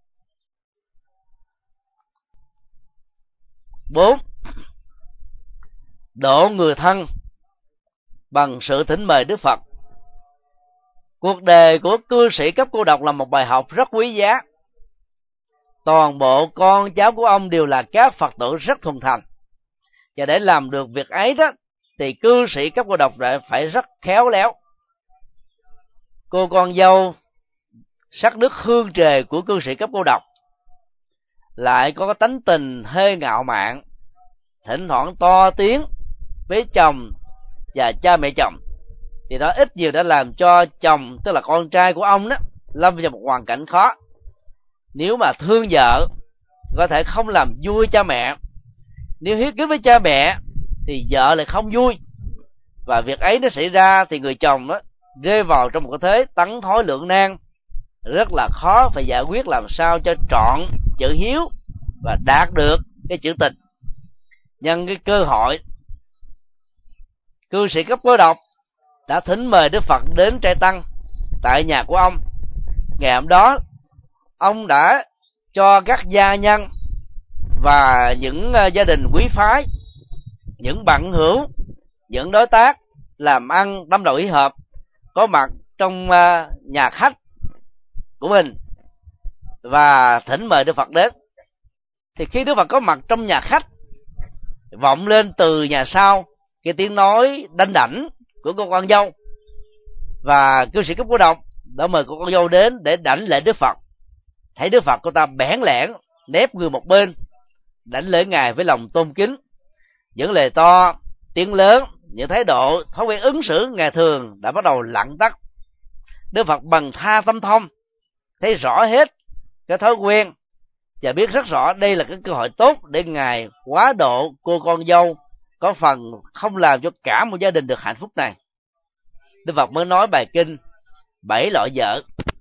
Bốn, độ người thân bằng sự thỉnh mời Đức Phật. Cuộc đời của cư sĩ cấp cô độc là một bài học rất quý giá. Toàn bộ con cháu của ông đều là các Phật tử rất thuần thành, và để làm được việc ấy đó thì cư sĩ cấp cô độc lại phải rất khéo léo. Cô con dâu sắc nước hương trề của cư sĩ cấp cô độc lại có cái tánh tình hơi ngạo mạn, thỉnh thoảng to tiếng với chồng và cha mẹ chồng, thì đó ít nhiều đã làm cho chồng, tức là con trai của ông đó, lâm vào một hoàn cảnh khó. Nếu mà thương vợ có thể không làm vui cha mẹ, nếu hiếu kính với cha mẹ thì vợ lại không vui, và việc ấy nó xảy ra thì người chồng đó rơi vào trong một cái thế tấn thối lưỡng nan, rất là khó phải giải quyết làm sao cho trọn chữ hiếu và đạt được cái chữ tình. Nhân cái cơ hội, cư sĩ cấp cô độc đã thỉnh mời Đức Phật đến trai tăng tại nhà của ông. Ngày hôm đó ông đã cho các gia nhân và những gia đình quý phái, những bạn hữu, những đối tác làm ăn tâm đầu ý hợp có mặt trong nhà khách của mình và thỉnh mời Đức Phật đến. Thì khi Đức Phật có mặt trong nhà khách, vọng lên từ nhà sau cái tiếng nói đanh đảnh của cô con dâu, và cư sĩ cấp cô độc đã mời cô con dâu đến để đảnh lễ Đức Phật. Thấy Đức Phật, cô ta bẽn lẽn nép người một bên, đảnh lễ ngài với lòng tôn kính, những lời to tiếng lớn, những thái độ thói quen ứng xử ngày thường đã bắt đầu lặng tắt. Đức Phật bằng tha tâm thông thấy rõ hết cái thói quen và biết rất rõ đây là cái cơ hội tốt để ngài quá độ cô con dâu, có phần không làm cho cả một gia đình được hạnh phúc này. Đức Phật mới nói bài kinh bảy loại vợ.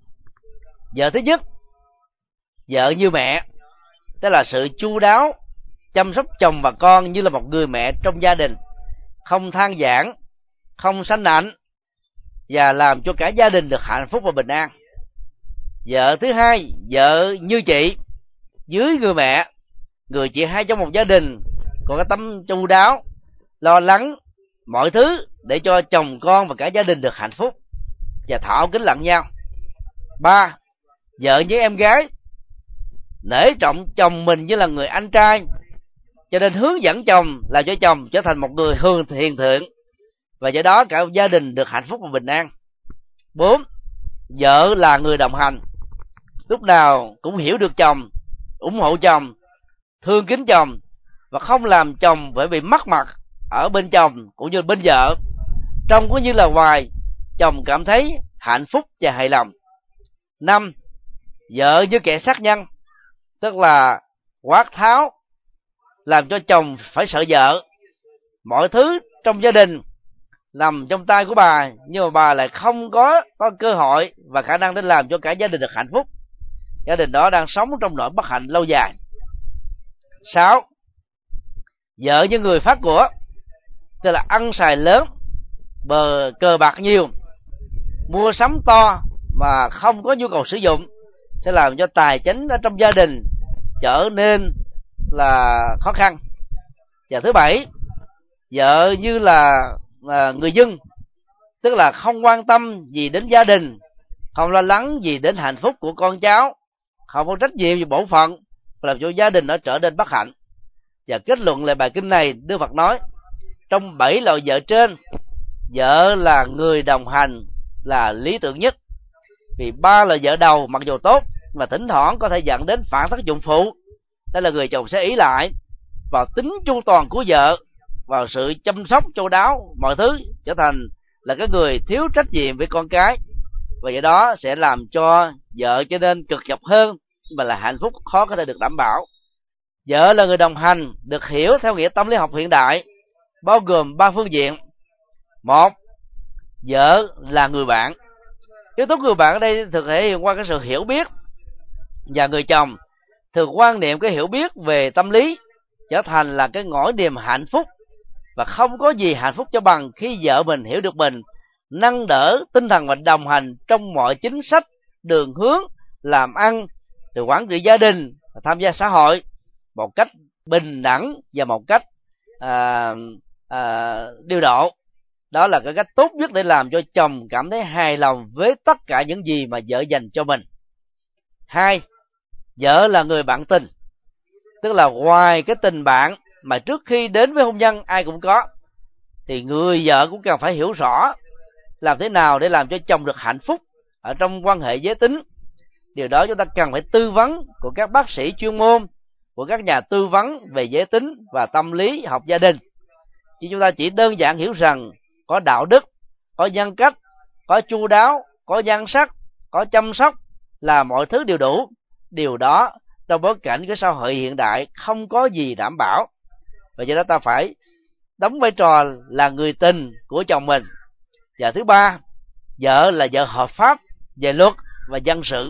Vợ thứ nhất, vợ như mẹ, tức là sự chu đáo chăm sóc chồng và con như là một người mẹ trong gia đình, không than vãn, không sanh nạnh, và làm cho cả gia đình được hạnh phúc và bình an. Vợ thứ hai, vợ như chị, dưới người mẹ, người chị hai trong một gia đình có cái tấm chu đáo, lo lắng mọi thứ để cho chồng con và cả gia đình được hạnh phúc và thảo kính lẫn nhau. Ba, vợ với em gái, nể trọng chồng mình như là người anh trai, cho nên hướng dẫn chồng làm cho chồng trở thành một người hương hiền thượng, và do đó cả gia đình được hạnh phúc và bình an. Bốn, vợ là người đồng hành, lúc nào cũng hiểu được chồng, ủng hộ chồng, thương kính chồng, và không làm chồng phải bị mất mặt ở bên chồng cũng như bên vợ. Trong cũng như là ngoài, chồng cảm thấy hạnh phúc và hài lòng. Năm, vợ như kẻ sát nhân, tức là quát tháo, làm cho chồng phải sợ vợ. Mọi thứ trong gia đình nằm trong tay của bà, nhưng mà bà lại không có, có cơ hội và khả năng để làm cho cả gia đình được hạnh phúc. Gia đình đó đang sống trong nỗi bất hạnh lâu dài. Sáu, vợ như người phát của, tức là ăn xài lớn, bờ cờ bạc nhiều, mua sắm to mà không có nhu cầu sử dụng, sẽ làm cho tài chính ở trong gia đình trở nên là khó khăn. Và thứ bảy, vợ như là, là người dân, tức là không quan tâm gì đến gia đình, không lo lắng gì đến hạnh phúc của con cháu, không có trách nhiệm về bổn phận, làm cho gia đình nó trở nên bất hạnh. Và kết luận lại bài kinh này, Đức Phật nói trong bảy loại vợ trên, vợ là người đồng hành là lý tưởng nhất. Vì ba loại vợ đầu mặc dù tốt mà thỉnh thoảng có thể dẫn đến phản tác dụng phụ, đó là người chồng sẽ ý lại vào tính chu toàn của vợ, vào sự chăm sóc chu đáo mọi thứ, trở thành là cái người thiếu trách nhiệm với con cái, và do đó sẽ làm cho vợ trở nên cực nhọc hơn, mà là hạnh phúc khó có thể được đảm bảo. Vợ là người đồng hành được hiểu theo nghĩa tâm lý học hiện đại, bao gồm ba phương diện. Một, vợ là người bạn. Yếu tố người bạn ở đây thực thể hiện qua cái sự hiểu biết, và người chồng thường quan niệm cái hiểu biết về tâm lý trở thành là cái ngõi niềm hạnh phúc, và không có gì hạnh phúc cho bằng khi vợ mình hiểu được mình, nâng đỡ tinh thần và đồng hành trong mọi chính sách, đường hướng, làm ăn, từ quản trị gia đình, tham gia xã hội một cách bình đẳng và một cách à, à, điều độ. Đó là cái cách tốt nhất để làm cho chồng cảm thấy hài lòng với tất cả những gì mà vợ dành cho mình. Hai, vợ là người bạn tình, tức là ngoài cái tình bạn mà trước khi đến với hôn nhân ai cũng có, thì người vợ cũng cần phải hiểu rõ làm thế nào để làm cho chồng được hạnh phúc ở trong quan hệ giới tính. Điều đó chúng ta cần phải tư vấn của các bác sĩ chuyên môn, của các nhà tư vấn về giới tính và tâm lý học gia đình. Chứ chúng ta chỉ đơn giản hiểu rằng có đạo đức, có nhân cách, có chu đáo, có nhan sắc, có chăm sóc là mọi thứ đều đủ. Điều đó trong bối cảnh cái xã hội hiện đại không có gì đảm bảo. Và do đó ta phải đóng vai trò là người tình của chồng mình. Và thứ ba, vợ là vợ hợp pháp về luật và dân sự.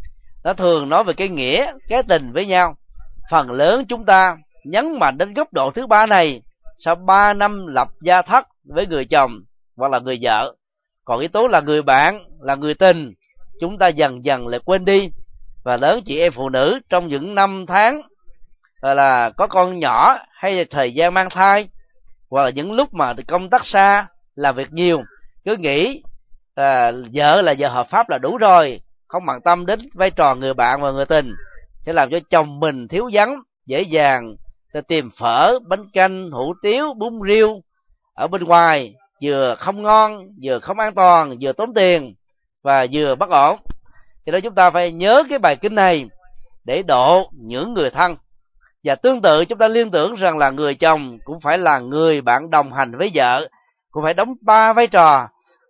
Nó thường nói về cái nghĩa cái tình với nhau. Phần lớn chúng ta nhấn mạnh đến góc độ thứ ba này sau ba năm lập gia thất với người chồng hoặc là người vợ. Còn yếu tố là người bạn, là người tình, chúng ta dần dần lại quên đi. Và lớn chị em phụ nữ trong những năm tháng gọi là có con nhỏ, hay là thời gian mang thai, hoặc là những lúc mà công tác xa, làm việc nhiều, cứ nghĩ à, vợ là vợ hợp pháp là đủ rồi, không bận tâm đến vai trò người bạn và người tình, sẽ làm cho chồng mình thiếu vắng, dễ dàng tìm phở, bánh canh, hủ tiếu, bún riêu ở bên ngoài, vừa không ngon, vừa không an toàn, vừa tốn tiền và vừa bất ổn. Thì đó chúng ta phải nhớ cái bài kinh này để độ những người thân. Và tương tự chúng ta liên tưởng rằng là người chồng cũng phải là người bạn đồng hành với vợ, cũng phải đóng ba vai trò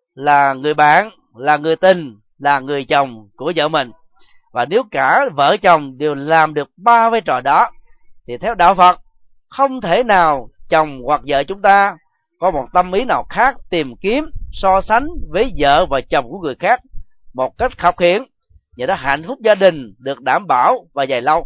là người bạn, là người tình, là người chồng của vợ mình. Và nếu cả vợ chồng đều làm được ba vai trò đó, thì theo đạo Phật không thể nào chồng hoặc vợ chúng ta có một tâm ý nào khác tìm kiếm so sánh với vợ và chồng của người khác một cách khập khiễng, và đó hạnh phúc gia đình được đảm bảo và dài lâu.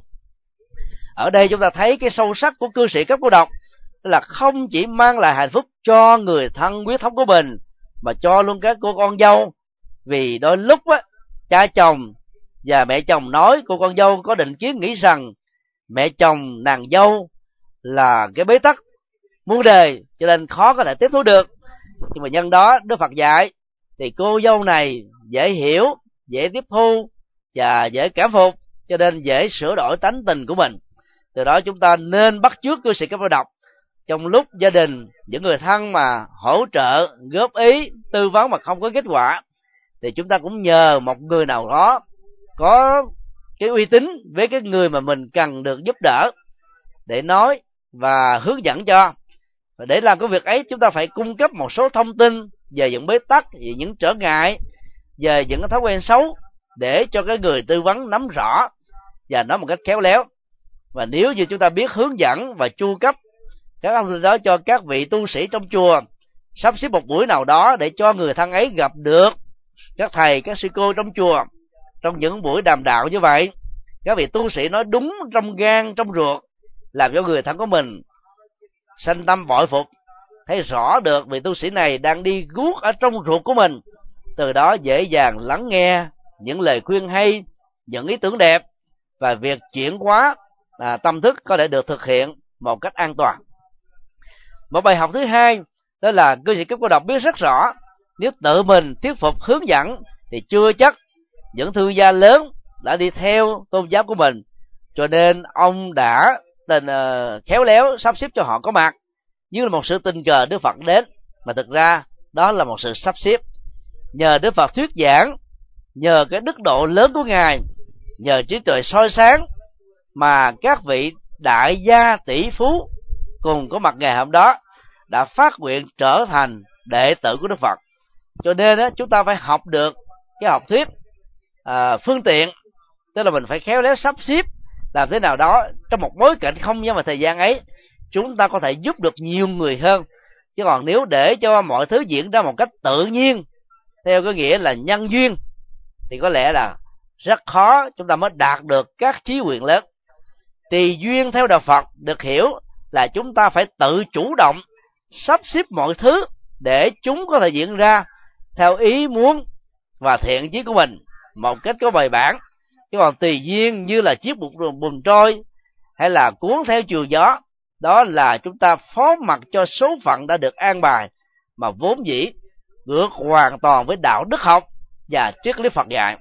Ở đây chúng ta thấy cái sâu sắc của cư sĩ cấp cô độc là không chỉ mang lại hạnh phúc cho người thân huyết thống của mình, mà cho luôn các cô con dâu. Vì đôi lúc á, cha chồng và mẹ chồng nói cô con dâu có định kiến nghĩ rằng mẹ chồng nàng dâu là cái bế tắc muôn đời, cho nên khó có thể tiếp thu được. Nhưng mà nhân đó Đức Phật dạy thì cô dâu này dễ hiểu, dễ tiếp thu và dễ cảm phục, cho nên dễ sửa đổi tánh tình của mình. Từ đó chúng ta nên bắt chước cư sĩ cấp cô độc. Trong lúc gia đình những người thân mà hỗ trợ, góp ý, tư vấn mà không có kết quả, thì chúng ta cũng nhờ một người nào đó có cái uy tín với cái người mà mình cần được giúp đỡ để nói và hướng dẫn cho. Và để làm cái việc ấy, chúng ta phải cung cấp một số thông tin về những bế tắc, về những trở ngại, về những thói quen xấu, để cho cái người tư vấn nắm rõ và nói một cách khéo léo. Và nếu như chúng ta biết hướng dẫn và chu cấp các thông tin đó cho các vị tu sĩ trong chùa, sắp xếp một buổi nào đó để cho người thân ấy gặp được các thầy, các sư cô trong chùa, trong những buổi đàm đạo như vậy, các vị tu sĩ nói đúng trong gan trong ruột, làm cho người thân của mình sanh tâm bội phục, thấy rõ được vị tu sĩ này đang đi guốc ở trong ruột của mình. Từ đó dễ dàng lắng nghe những lời khuyên hay, những ý tưởng đẹp, và việc chuyển hóa à, tâm thức có thể được thực hiện một cách an toàn. Một bài học thứ hai đó là cư sĩ cấp cô độc biết rất rõ, nếu tự mình thuyết phục hướng dẫn thì chưa chắc những thương gia lớn đã đi theo tôn giáo của mình, cho nên ông đã tình uh, khéo léo sắp xếp cho họ có mặt, như là một sự tình cờ Đức Phật đến, mà thực ra đó là một sự sắp xếp. Nhờ Đức Phật thuyết giảng, nhờ cái đức độ lớn của Ngài, nhờ trí tuệ soi sáng, mà các vị đại gia tỷ phú cùng có mặt ngày hôm đó đã phát nguyện trở thành đệ tử của Đức Phật. Cho nên đó, chúng ta phải học được cái học thuyết à, phương tiện, tức là mình phải khéo léo sắp xếp làm thế nào đó trong một bối cảnh không gian và thời gian ấy, chúng ta có thể giúp được nhiều người hơn. Chứ còn nếu để cho mọi thứ diễn ra một cách tự nhiên theo cái nghĩa là nhân duyên, thì có lẽ là rất khó chúng ta mới đạt được các chí nguyện lớn. Tùy duyên theo đạo Phật được hiểu là chúng ta phải tự chủ động sắp xếp mọi thứ để chúng có thể diễn ra theo ý muốn và thiện chí của mình một cách có bài bản. Chứ còn tùy duyên như là chiếc bùn bùn trôi hay là cuốn theo chiều gió, đó là chúng ta phó mặc cho số phận đã được an bài, mà vốn dĩ ngược hoàn toàn với đạo đức học và triết lý Phật dạy.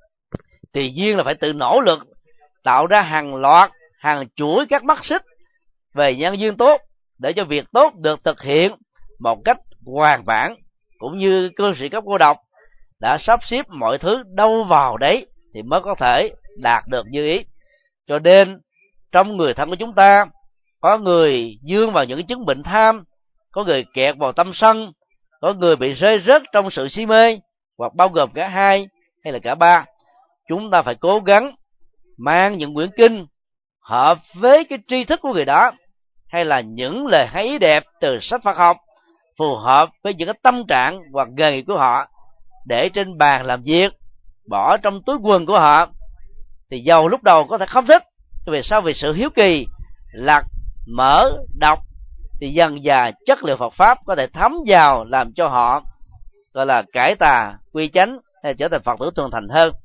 Tùy duyên là phải tự nỗ lực tạo ra hàng loạt, hàng chuỗi các mắt xích về nhân duyên tốt để cho việc tốt được thực hiện một cách hoàn bản, cũng như cư sĩ cấp cô độc đã sắp xếp mọi thứ đâu vào đấy thì mới có thể đạt được như ý. Cho nên trong người thân của chúng ta có người dương vào những chứng bệnh tham, có người kẹt vào tâm sân, có người bị rơi rớt trong sự si mê, hoặc bao gồm cả hai hay là cả ba. Chúng ta phải cố gắng mang những quyển kinh hợp với cái tri thức của người đó, hay là những lời hay ý đẹp từ sách Phật học phù hợp với những cái tâm trạng hoặc nghề nghiệp của họ, để trên bàn làm việc, bỏ trong túi quần của họ. Thì dầu lúc đầu có thể không thích, về sau vì sự hiếu kỳ lật mở đọc thì dần dà chất liệu Phật pháp có thể thấm vào, làm cho họ gọi là cải tà quy chánh, hay trở thành Phật tử thuần thành hơn.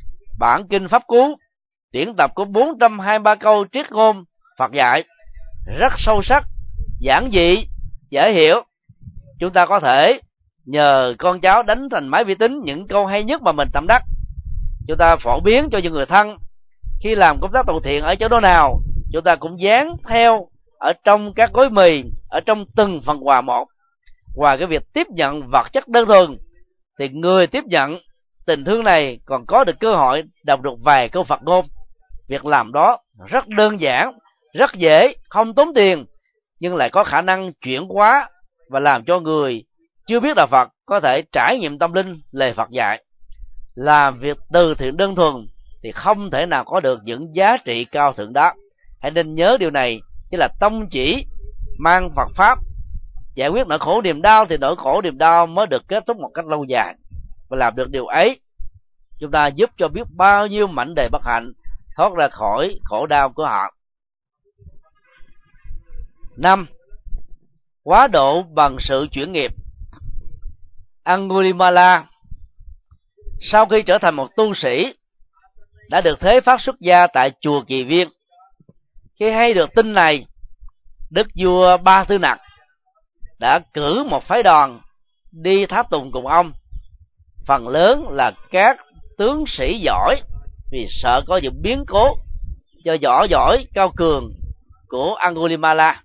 Bản kinh Pháp Cú tuyển tập có bốn trăm hai mươi ba câu triết ngôn Phật dạy rất sâu sắc, giản dị, dễ hiểu. Chúng ta có thể nhờ con cháu đánh thành máy vi tính những câu hay nhất mà mình tâm đắc. Chúng ta phổ biến cho những người thân. Khi làm công tác từ thiện ở chỗ đó nào, chúng ta cũng dán theo ở trong các gói mì, ở trong từng phần quà một. Ngoài cái việc tiếp nhận vật chất đơn thuần, thì người tiếp nhận tình thương này còn có được cơ hội đọc được vài câu Phật ngôn. Việc làm đó rất đơn giản, rất dễ, không tốn tiền, nhưng lại có khả năng chuyển hóa và làm cho người chưa biết đạo Phật có thể trải nghiệm tâm linh lời Phật dạy. Làm việc từ thiện đơn thuần thì không thể nào có được những giá trị cao thượng đó. Hãy nên nhớ điều này, chứ là tông chỉ mang Phật pháp giải quyết nỗi khổ niềm đau thì nỗi khổ niềm đau mới được kết thúc một cách lâu dài. Và làm được điều ấy, chúng ta giúp cho biết bao nhiêu mảnh đề bất hạnh thoát ra khỏi khổ đau của họ. Năm, quá độ bằng sự chuyển nghiệp. Angulimala sau khi trở thành một tu sĩ đã được thế phát xuất gia tại chùa Kỳ Viên. Khi hay được tin này, đức vua Ba Tư Nặc đã cử một phái đoàn đi tháp tùng cùng ông, phần lớn là các tướng sĩ giỏi, vì sợ có những biến cố do võ giỏi cao cường của Angulimala.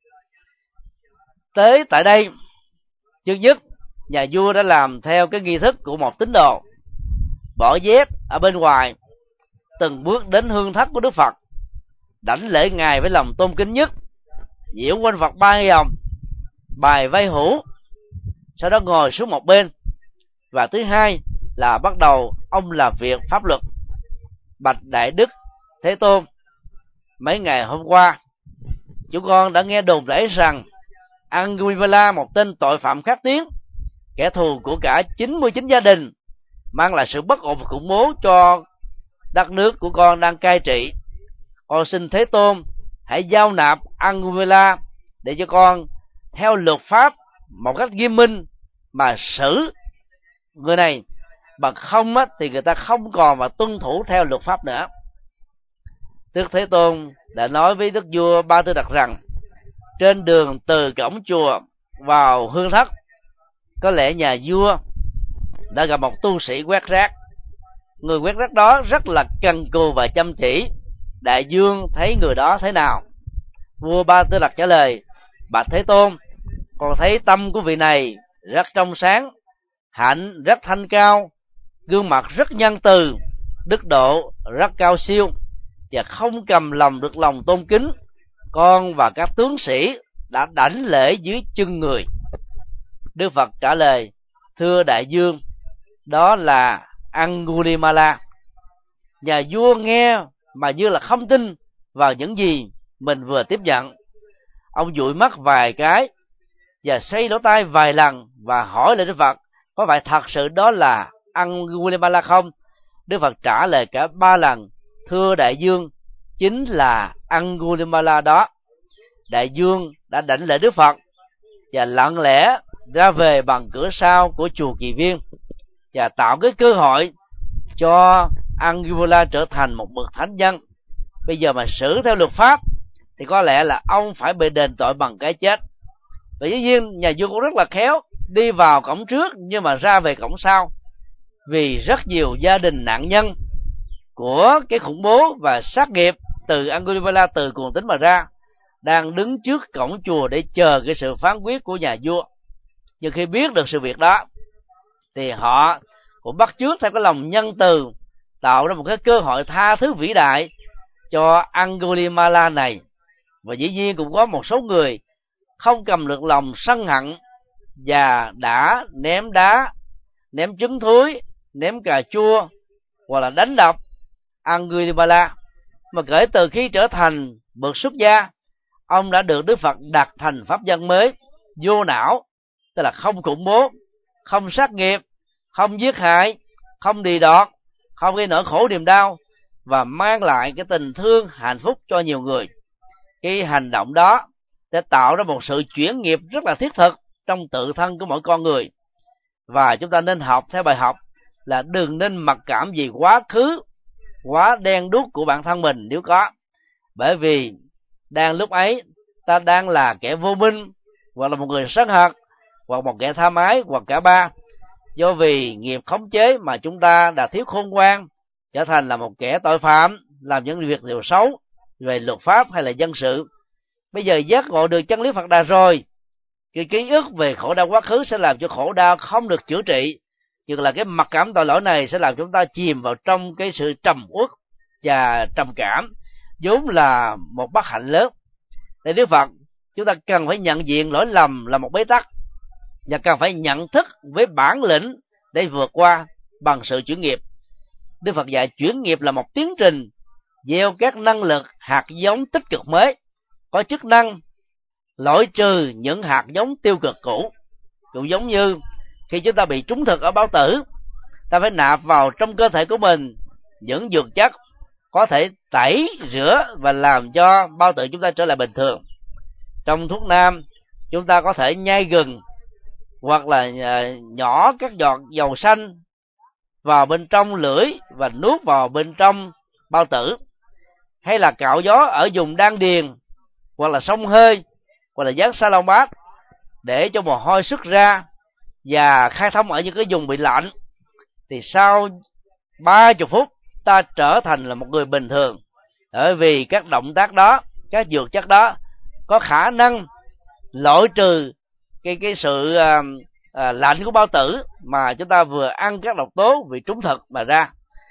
Tới tại đây, trước nhất nhà vua đã làm theo cái nghi thức của một tín đồ, bỏ dép ở bên ngoài, từng bước đến hương thất của Đức Phật, đảnh lễ ngài với lòng tôn kính nhất, nhiễu quanh Phật ba vòng, bài vây hữu, sau đó ngồi xuống một bên. Và thứ hai là bắt đầu ông làm việc pháp luật. Bạch Đại Đức Thế Tôn, mấy ngày hôm qua chúng con đã nghe đồn rãi rằng Angulimala, một tên tội phạm khét tiếng, kẻ thù của cả chín mươi chín gia đình, mang lại sự bất ổn và khủng bố cho đất nước của con đang cai trị. Con xin Thế Tôn hãy giao nạp Angulimala để cho con theo luật pháp một cách nghiêm minh mà xử người này, bằng không á, thì người ta không còn mà tuân thủ theo luật pháp nữa. Đức Thế Tôn đã nói với đức vua Ba Tư Nặc rằng trên đường từ cổng chùa vào hương thất, có lẽ nhà vua đã gặp một tu sĩ quét rác. Người quét rác đó rất là cần cù và chăm chỉ. Đại vương thấy người đó thế nào? Vua Ba Tư Nặc trả lời: bạch Thế Tôn, con thấy tâm của vị này rất trong sáng, hạnh rất thanh cao, gương mặt rất nhân từ, đức độ rất cao siêu, và không cầm lòng được lòng tôn kính. Con và các tướng sĩ đã đảnh lễ dưới chân người. Đức Phật trả lời: thưa đại vương, đó là Angulimala. Nhà vua nghe mà như là không tin vào những gì mình vừa tiếp nhận. Ông dụi mắt vài cái và xoay lỗ tai vài lần và hỏi lại Đức Phật: có phải thật sự đó là Angulimala không? Đức Phật trả lời cả ba lần: thưa đại vương, chính là Angulimala đó. Đại vương đã đảnh lễ Đức Phật và lặng lẽ ra về bằng cửa sau của chùa Kỳ Viên, và tạo cái cơ hội cho Angulimala trở thành một bậc thánh nhân. Bây giờ mà xử theo luật pháp thì có lẽ là ông phải bị đền tội bằng cái chết. Và dĩ nhiên nhà vua cũng rất là khéo, đi vào cổng trước nhưng mà ra về cổng sau, vì rất nhiều gia đình nạn nhân của cái khủng bố và sát nghiệp từ Angulimala từ cuồng tín mà ra đang đứng trước cổng chùa để chờ cái sự phán quyết của nhà vua. Nhưng khi biết được sự việc đó thì họ cũng bắt chước theo cái lòng nhân từ, tạo ra một cái cơ hội tha thứ vĩ đại cho Angulimala này. Và dĩ nhiên cũng có một số người không cầm được lòng sân hận và đã ném đá, ném trứng thúi, ném cà chua hoặc là đánh đập Angulimala. Mà kể từ khi trở thành bậc xuất gia, ông đã được Đức Phật đặt thành pháp nhân mới, vô não, tức là không khủng bố, không sát nghiệp, không giết hại, không đì đọt, không gây nỗi khổ niềm đau, và mang lại cái tình thương hạnh phúc cho nhiều người. Cái hành động đó sẽ tạo ra một sự chuyển nghiệp rất là thiết thực trong tự thân của mỗi con người. Và chúng ta nên học theo bài học là đừng nên mặc cảm vì quá khứ quá đen đuốc của bản thân mình nếu có. Bởi vì đang lúc ấy ta đang là kẻ vô minh, hoặc là một người sân hận, hoặc một kẻ tham ái, hoặc cả ba. Do vì nghiệp khống chế mà chúng ta đã thiếu khôn ngoan, trở thành là một kẻ tội phạm, làm những việc điều xấu về luật pháp hay là dân sự. Bây giờ giác ngộ được chân lý Phật Đà rồi, cái ký ức về khổ đau quá khứ sẽ làm cho khổ đau không được chữa trị, nhưng là cái mặc cảm tội lỗi này sẽ làm chúng ta chìm vào trong cái sự trầm uất và trầm cảm, vốn là một bất hạnh lớn. Để Đức Phật, chúng ta cần phải nhận diện lỗi lầm là một bế tắc, và cần phải nhận thức với bản lĩnh để vượt qua bằng sự chuyển nghiệp. Đức Phật dạy chuyển nghiệp là một tiến trình gieo các năng lực hạt giống tích cực mới, có chức năng loại trừ những hạt giống tiêu cực cũ. Cũng giống như khi chúng ta bị trúng thực ở bao tử, ta phải nạp vào trong cơ thể của mình những dược chất có thể tẩy rửa và làm cho bao tử chúng ta trở lại bình thường. Trong thuốc nam, chúng ta có thể nhai gừng hoặc là nhỏ các giọt dầu xanh vào bên trong lưỡi và nuốt vào bên trong bao tử, hay là cạo gió ở vùng đan điền hoặc là xông hơi hoặc là giác salon bát để cho mồ hôi xuất ra và khai thông ở những cái vùng bị lạnh, thì sau ba mươi phút ta trở thành là một người bình thường. Bởi vì các động tác đó, các dược chất đó có khả năng loại trừ cái cái sự à, à, lạnh của bao tử mà chúng ta vừa ăn các độc tố vì trúng thực mà ra.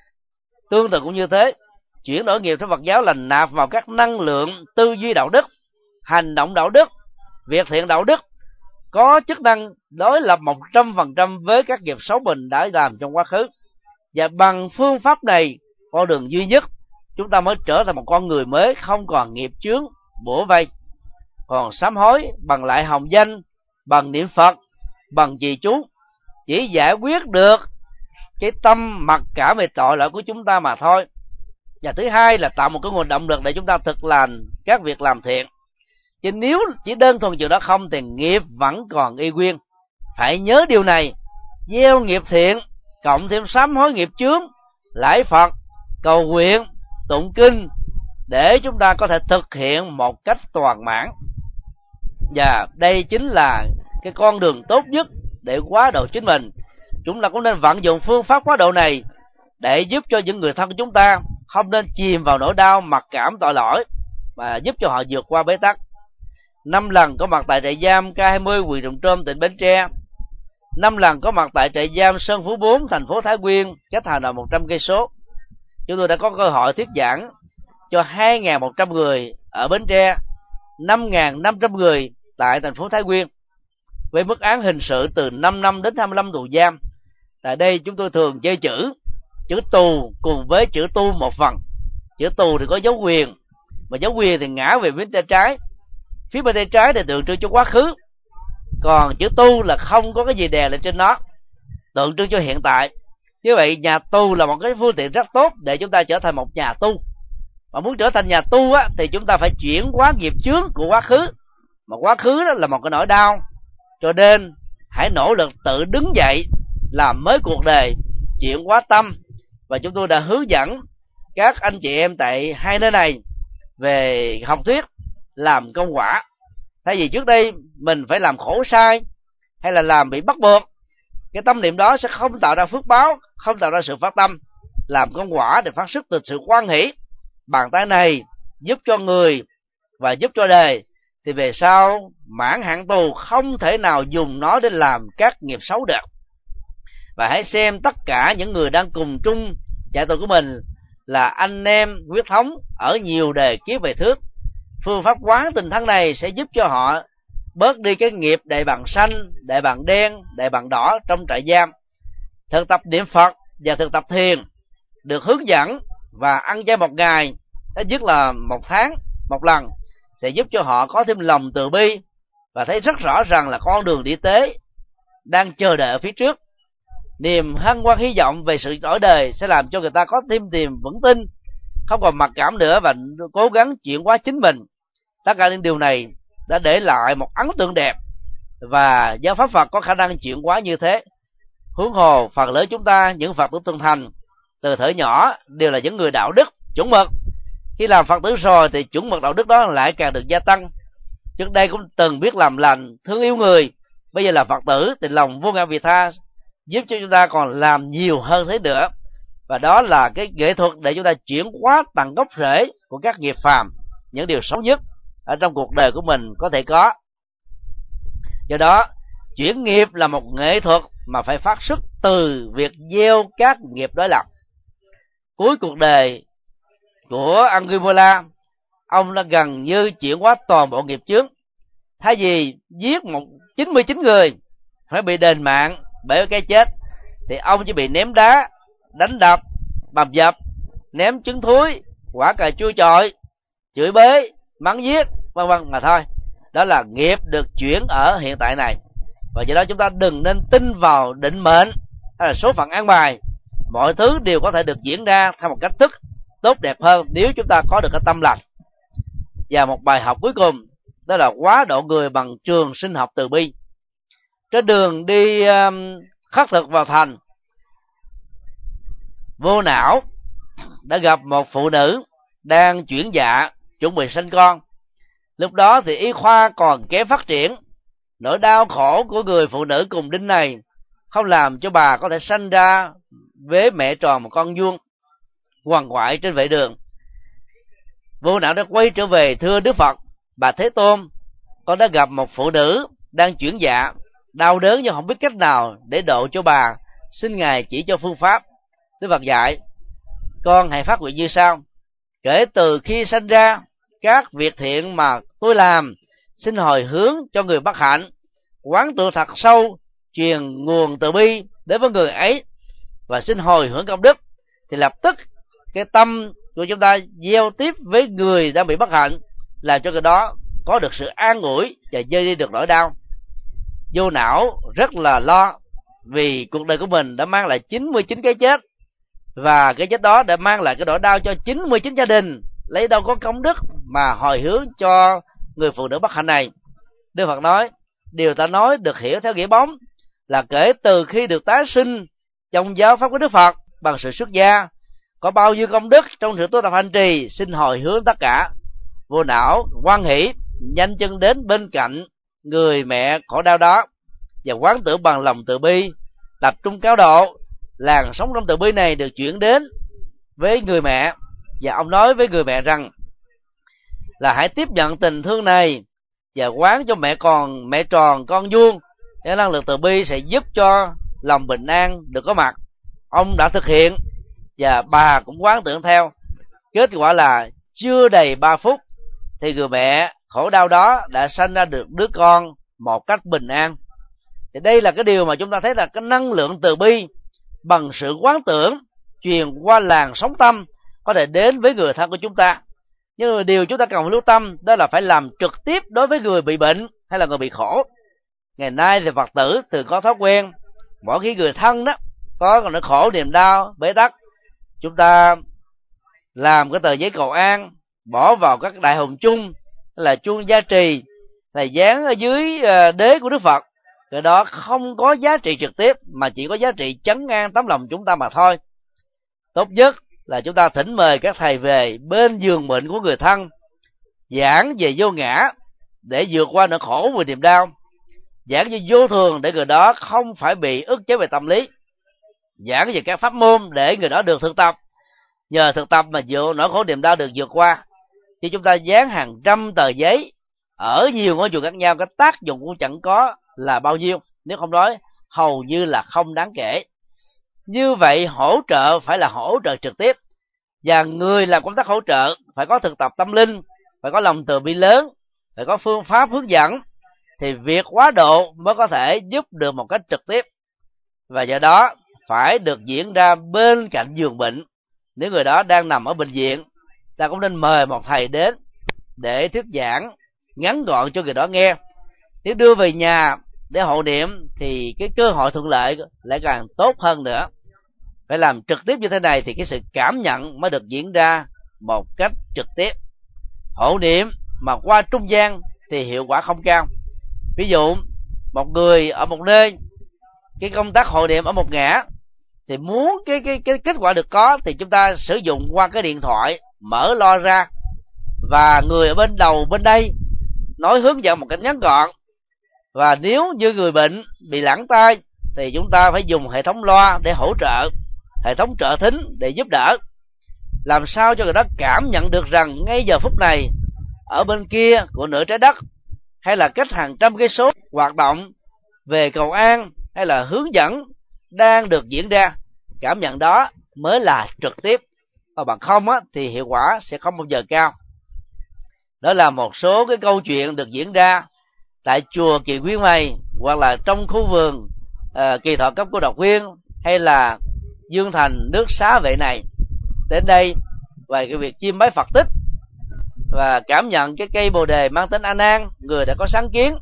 Tương tự cũng như thế, chuyển đổi nghiệp trong Phật giáo là nạp vào các năng lượng tư duy đạo đức, hành động đạo đức, việc thiện đạo đức, có chức năng đối lập một trăm phần trăm với các nghiệp xấu mình đã làm trong quá khứ. Và bằng phương pháp này, con đường duy nhất, chúng ta mới trở thành một con người mới, không còn nghiệp chướng bủa vây. Còn sám hối bằng lại hồng danh, bằng niệm Phật, bằng trì chú, chỉ giải quyết được cái tâm mặc cảm về tội lỗi của chúng ta mà thôi. Và thứ hai là tạo một cái nguồn động lực để chúng ta thực làm các việc làm thiện. Chứ nếu chỉ đơn thuần chuyện đó không thì nghiệp vẫn còn y nguyên. Phải nhớ điều này, gieo nghiệp thiện cộng thêm sám hối nghiệp chướng, lạy Phật, cầu nguyện, tụng kinh, để chúng ta có thể thực hiện một cách toàn mãn. Và đây chính là cái con đường tốt nhất để hóa độ chính mình. Chúng ta cũng nên vận dụng phương pháp hóa độ này để giúp cho những người thân của chúng ta không nên chìm vào nỗi đau mặc cảm tội lỗi, mà giúp cho họ vượt qua bế tắc. Năm lần có mặt tại trại giam K hai mươi huyện Rồng Trôm, tỉnh Bến Tre. Năm lần có mặt tại trại giam Sơn Phú bốn, thành phố Thái Nguyên, cách Hà Nội một trăm cây số. Chúng tôi đã có cơ hội thuyết giảng cho hai nghìn một trăm người ở Bến Tre, năm nghìn năm trăm người tại thành phố Thái Nguyên, với mức án hình sự từ năm năm đến hai mươi lăm tù giam. Tại đây chúng tôi thường chơi chữ chữ tù cùng với chữ tu một phần. Chữ tù thì có dấu quyền, mà dấu quyền thì ngã về bên tay trái, phía bên tay trái thì tượng trưng cho quá khứ, còn chữ tu là không có cái gì đè lên trên nó, tượng trưng cho hiện tại. Như vậy nhà tu là một cái phương tiện rất tốt để chúng ta trở thành một nhà tu. Mà muốn trở thành nhà tu á, thì chúng ta phải chuyển hóa nghiệp chướng của quá khứ. Mà quá khứ đó là một cái nỗi đau, cho nên hãy nỗ lực tự đứng dậy làm mới cuộc đời, chuyển hóa tâm. Và chúng tôi đã hướng dẫn các anh chị em tại hai nơi này về học thuyết làm công quả. Thay vì trước đây mình phải làm khổ sai hay là làm bị bắt buộc, cái tâm niệm đó sẽ không tạo ra phước báo, không tạo ra sự phát tâm. Làm công quả để phát xuất từ sự hoan hỷ. Bàn tay này giúp cho người và giúp cho đời, thì về sau mãn hạn tù không thể nào dùng nó để làm các nghiệp xấu được. Và hãy xem tất cả những người đang cùng chung chạy tù của mình là anh em huyết thống ở nhiều đời kiếp về trước. Phương pháp quán tình thân này sẽ giúp cho họ bớt đi cái nghiệp đại bàng xanh, đại bàng đen, đại bàng đỏ trong trại giam. Thực tập niệm Phật và thực tập thiền được hướng dẫn và ăn chay một ngày, ít nhất là một tháng một lần, sẽ giúp cho họ có thêm lòng từ bi và thấy rất rõ rằng là con đường đi tế đang chờ đợi ở phía trước. Niềm hân hoan hy vọng về sự đổi đời sẽ làm cho người ta có thêm niềm vững tin, không còn mặc cảm nữa và cố gắng chuyển hóa chính mình. Tất cả những điều này đã để lại một ấn tượng đẹp, và giáo pháp Phật có khả năng chuyển hóa như thế. Huống hồ phần lớn chúng ta, những Phật tử tuần thành từ thời nhỏ đều là những người đạo đức chuẩn mực. Khi làm Phật tử rồi thì chuẩn mực đạo đức đó lại càng được gia tăng. Trước đây cũng từng biết làm lành, thương yêu người, bây giờ là Phật tử thì lòng vô ngã vị tha giúp cho chúng ta còn làm nhiều hơn thế nữa. Và đó là cái nghệ thuật để chúng ta chuyển hóa tận gốc rễ của các nghiệp phàm, những điều xấu nhất ở trong cuộc đời của mình có thể có. Do đó chuyển nghiệp là một nghệ thuật mà phải phát xuất từ việc gieo các nghiệp đối lập. Cuối cuộc đời của Angulimala, ông đã gần như chuyển hóa toàn bộ nghiệp chướng. Thay vì giết một chín mươi chín người phải bị đền mạng bởi cái chết, thì ông chỉ bị ném đá, đánh đập, bầm dập, ném trứng thúi, quả cà chua chọi, chửi bới, mắng giết, vân vân mà thôi. Đó là nghiệp được chuyển ở hiện tại này. Và do đó chúng ta đừng nên tin vào định mệnh hay là số phận an bài. Mọi thứ đều có thể được diễn ra theo một cách thức tốt đẹp hơn nếu chúng ta có được cái tâm lành. Và một bài học cuối cùng, đó là quá độ người bằng trường sinh học từ bi. Trên đường đi um, khất thực vào thành, Vô Não đã gặp một phụ nữ đang chuyển dạ chuẩn bị sinh con. Lúc đó thì y khoa còn kém phát triển. Nỗi đau khổ của người phụ nữ cùng đinh này không làm cho bà có thể sanh ra với mẹ tròn một con vuông quằn quại trên vệ đường. Vô Não đã quay trở về thưa Đức Phật: Bà Thế Tôn, con đã gặp một phụ nữ đang chuyển dạ, đau đớn nhưng không biết cách nào để độ cho bà, xin Ngài chỉ cho phương pháp. Đức Phật dạy: Con hãy phát nguyện như sau: Kể từ khi sanh ra, các việc thiện mà tôi làm xin hồi hướng cho người bất hạnh, quán tự thật sâu, truyền nguồn từ bi đến với người ấy và xin hồi hướng công đức, thì lập tức cái tâm của chúng ta gieo tiếp với người đang bị bất hạnh, làm cho người đó có được sự an ủi và dơi đi được nỗi đau. Vô Não rất là lo, vì cuộc đời của mình đã mang lại chín mươi chín cái chết, và cái chết đó đã mang lại cái nỗi đau cho chín mươi chín gia đình, lấy đâu có công đức mà hồi hướng cho người phụ nữ bất hạnh này. Đức Phật nói: Điều ta nói được hiểu theo nghĩa bóng là kể từ khi được tái sinh trong giáo pháp của Đức Phật bằng sự xuất gia, có bao nhiêu công đức trong sự tu tập hành trì, xin hồi hướng tất cả. Vô Não hoan hỷ nhanh chân đến bên cạnh người mẹ khổ đau đó và quán tưởng bằng lòng từ bi, tập trung cao độ. Làn sóng trong từ bi này được chuyển đến với người mẹ, và ông nói với người mẹ rằng là hãy tiếp nhận tình thương này và quán cho mẹ còn mẹ tròn con vuông, để năng lượng từ bi sẽ giúp cho lòng bình an được có mặt. Ông đã thực hiện và bà cũng quán tưởng theo. Kết quả là chưa đầy ba phút thì người mẹ khổ đau đó đã sanh ra được đứa con một cách bình an. Thì đây là cái điều mà chúng ta thấy là cái năng lượng từ bi bằng sự quán tưởng truyền qua làn sóng tâm có thể đến với người thân của chúng ta. Nhưng điều chúng ta cần phải lưu tâm đó là phải làm trực tiếp đối với người bị bệnh hay là người bị khổ. Ngày nay thì Phật tử thường có thói quen, mỗi khi người thân đó có còn nó khổ niềm đau bế tắc, chúng ta làm cái tờ giấy cầu an bỏ vào các đại hùng chung, là chuông gia trì, là dán ở dưới đế của Đức Phật, cái đó không có giá trị trực tiếp mà chỉ có giá trị chấn an tấm lòng chúng ta mà thôi. Tốt nhất là chúng ta thỉnh mời các thầy về bên giường bệnh của người thân, giảng về vô ngã để vượt qua nỗi khổ và niềm đau, giảng về vô thường để người đó không phải bị ức chế về tâm lý, giảng về các pháp môn để người đó được thực tập, nhờ thực tập mà vượt nỗi khổ niềm đau được vượt qua. Chứ chúng ta dán hàng trăm tờ giấy ở nhiều ngôi chùa khác nhau, cái tác dụng cũng chẳng có là bao nhiêu, nếu không nói hầu như là không đáng kể. Như vậy hỗ trợ phải là hỗ trợ trực tiếp, và người làm công tác hỗ trợ phải có thực tập tâm linh, phải có lòng từ bi lớn, phải có phương pháp hướng dẫn, thì việc quá độ mới có thể giúp được một cách trực tiếp. Và do đó phải được diễn ra bên cạnh giường bệnh. Nếu người đó đang nằm ở bệnh viện, ta cũng nên mời một thầy đến để thuyết giảng ngắn gọn cho người đó nghe. Nếu đưa về nhà để hộ niệm thì cái cơ hội thuận lợi lại càng tốt hơn nữa. Phải làm trực tiếp như thế này thì cái sự cảm nhận mới được diễn ra một cách trực tiếp. Hộ niệm mà qua trung gian thì hiệu quả không cao. Ví dụ một người ở một nơi, cái công tác hộ niệm ở một ngã, thì muốn cái cái cái kết quả được có thì chúng ta sử dụng qua cái điện thoại, mở loa ra, và người ở bên đầu bên đây nói hướng dẫn một cách ngắn gọn. Và nếu như người bệnh bị lãng tai thì chúng ta phải dùng hệ thống loa để hỗ trợ, hệ thống trợ thính để giúp đỡ, làm sao cho người đó cảm nhận được rằng ngay giờ phút này ở bên kia của nửa trái đất, hay là cách hàng trăm cây số, hoạt động về cầu an hay là hướng dẫn đang được diễn ra. Cảm nhận đó mới là trực tiếp, còn bằng không á, thì hiệu quả sẽ không bao giờ cao. Đó là một số cái câu chuyện được diễn ra tại chùa Kỳ Quyên này, hoặc là trong khu vườn uh, Kỳ Thọ Cấp của Độc Quyên, hay là Dương Thành nước Xá Vệ này. Đến đây về cái việc chiêm bái Phật tích và cảm nhận cái cây bồ đề mang tính A Nan, người đã có sáng kiến,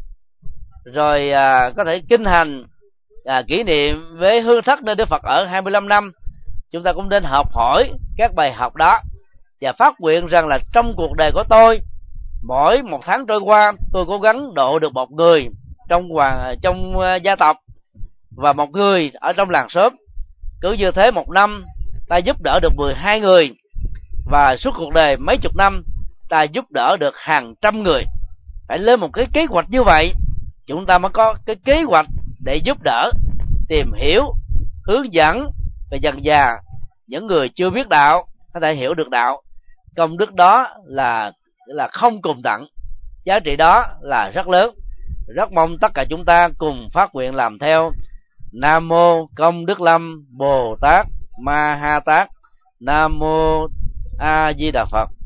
rồi uh, có thể kinh hành uh, kỷ niệm với hương thất nơi Đức Phật ở hai mươi lăm năm. Chúng ta cũng nên học hỏi các bài học đó và phát nguyện rằng là trong cuộc đời của tôi, mỗi một tháng trôi qua, tôi cố gắng độ được một người trong hoàng trong gia tộc và một người ở trong làng xóm. Cứ như thế một năm ta giúp đỡ được mười hai người, và suốt cuộc đời mấy chục năm ta giúp đỡ được hàng trăm người. Phải lên một cái kế hoạch như vậy, chúng ta mới có cái kế hoạch để giúp đỡ, tìm hiểu, hướng dẫn, và dần dà những người chưa biết đạo có thể hiểu được đạo. Công đức đó là là không cùng tận, giá trị đó là rất lớn. Rất mong tất cả chúng ta cùng phát nguyện làm theo. Nam mô Công Đức Lâm Bồ Tát Ma Ha Tát. Nam mô A Di Đà Phật.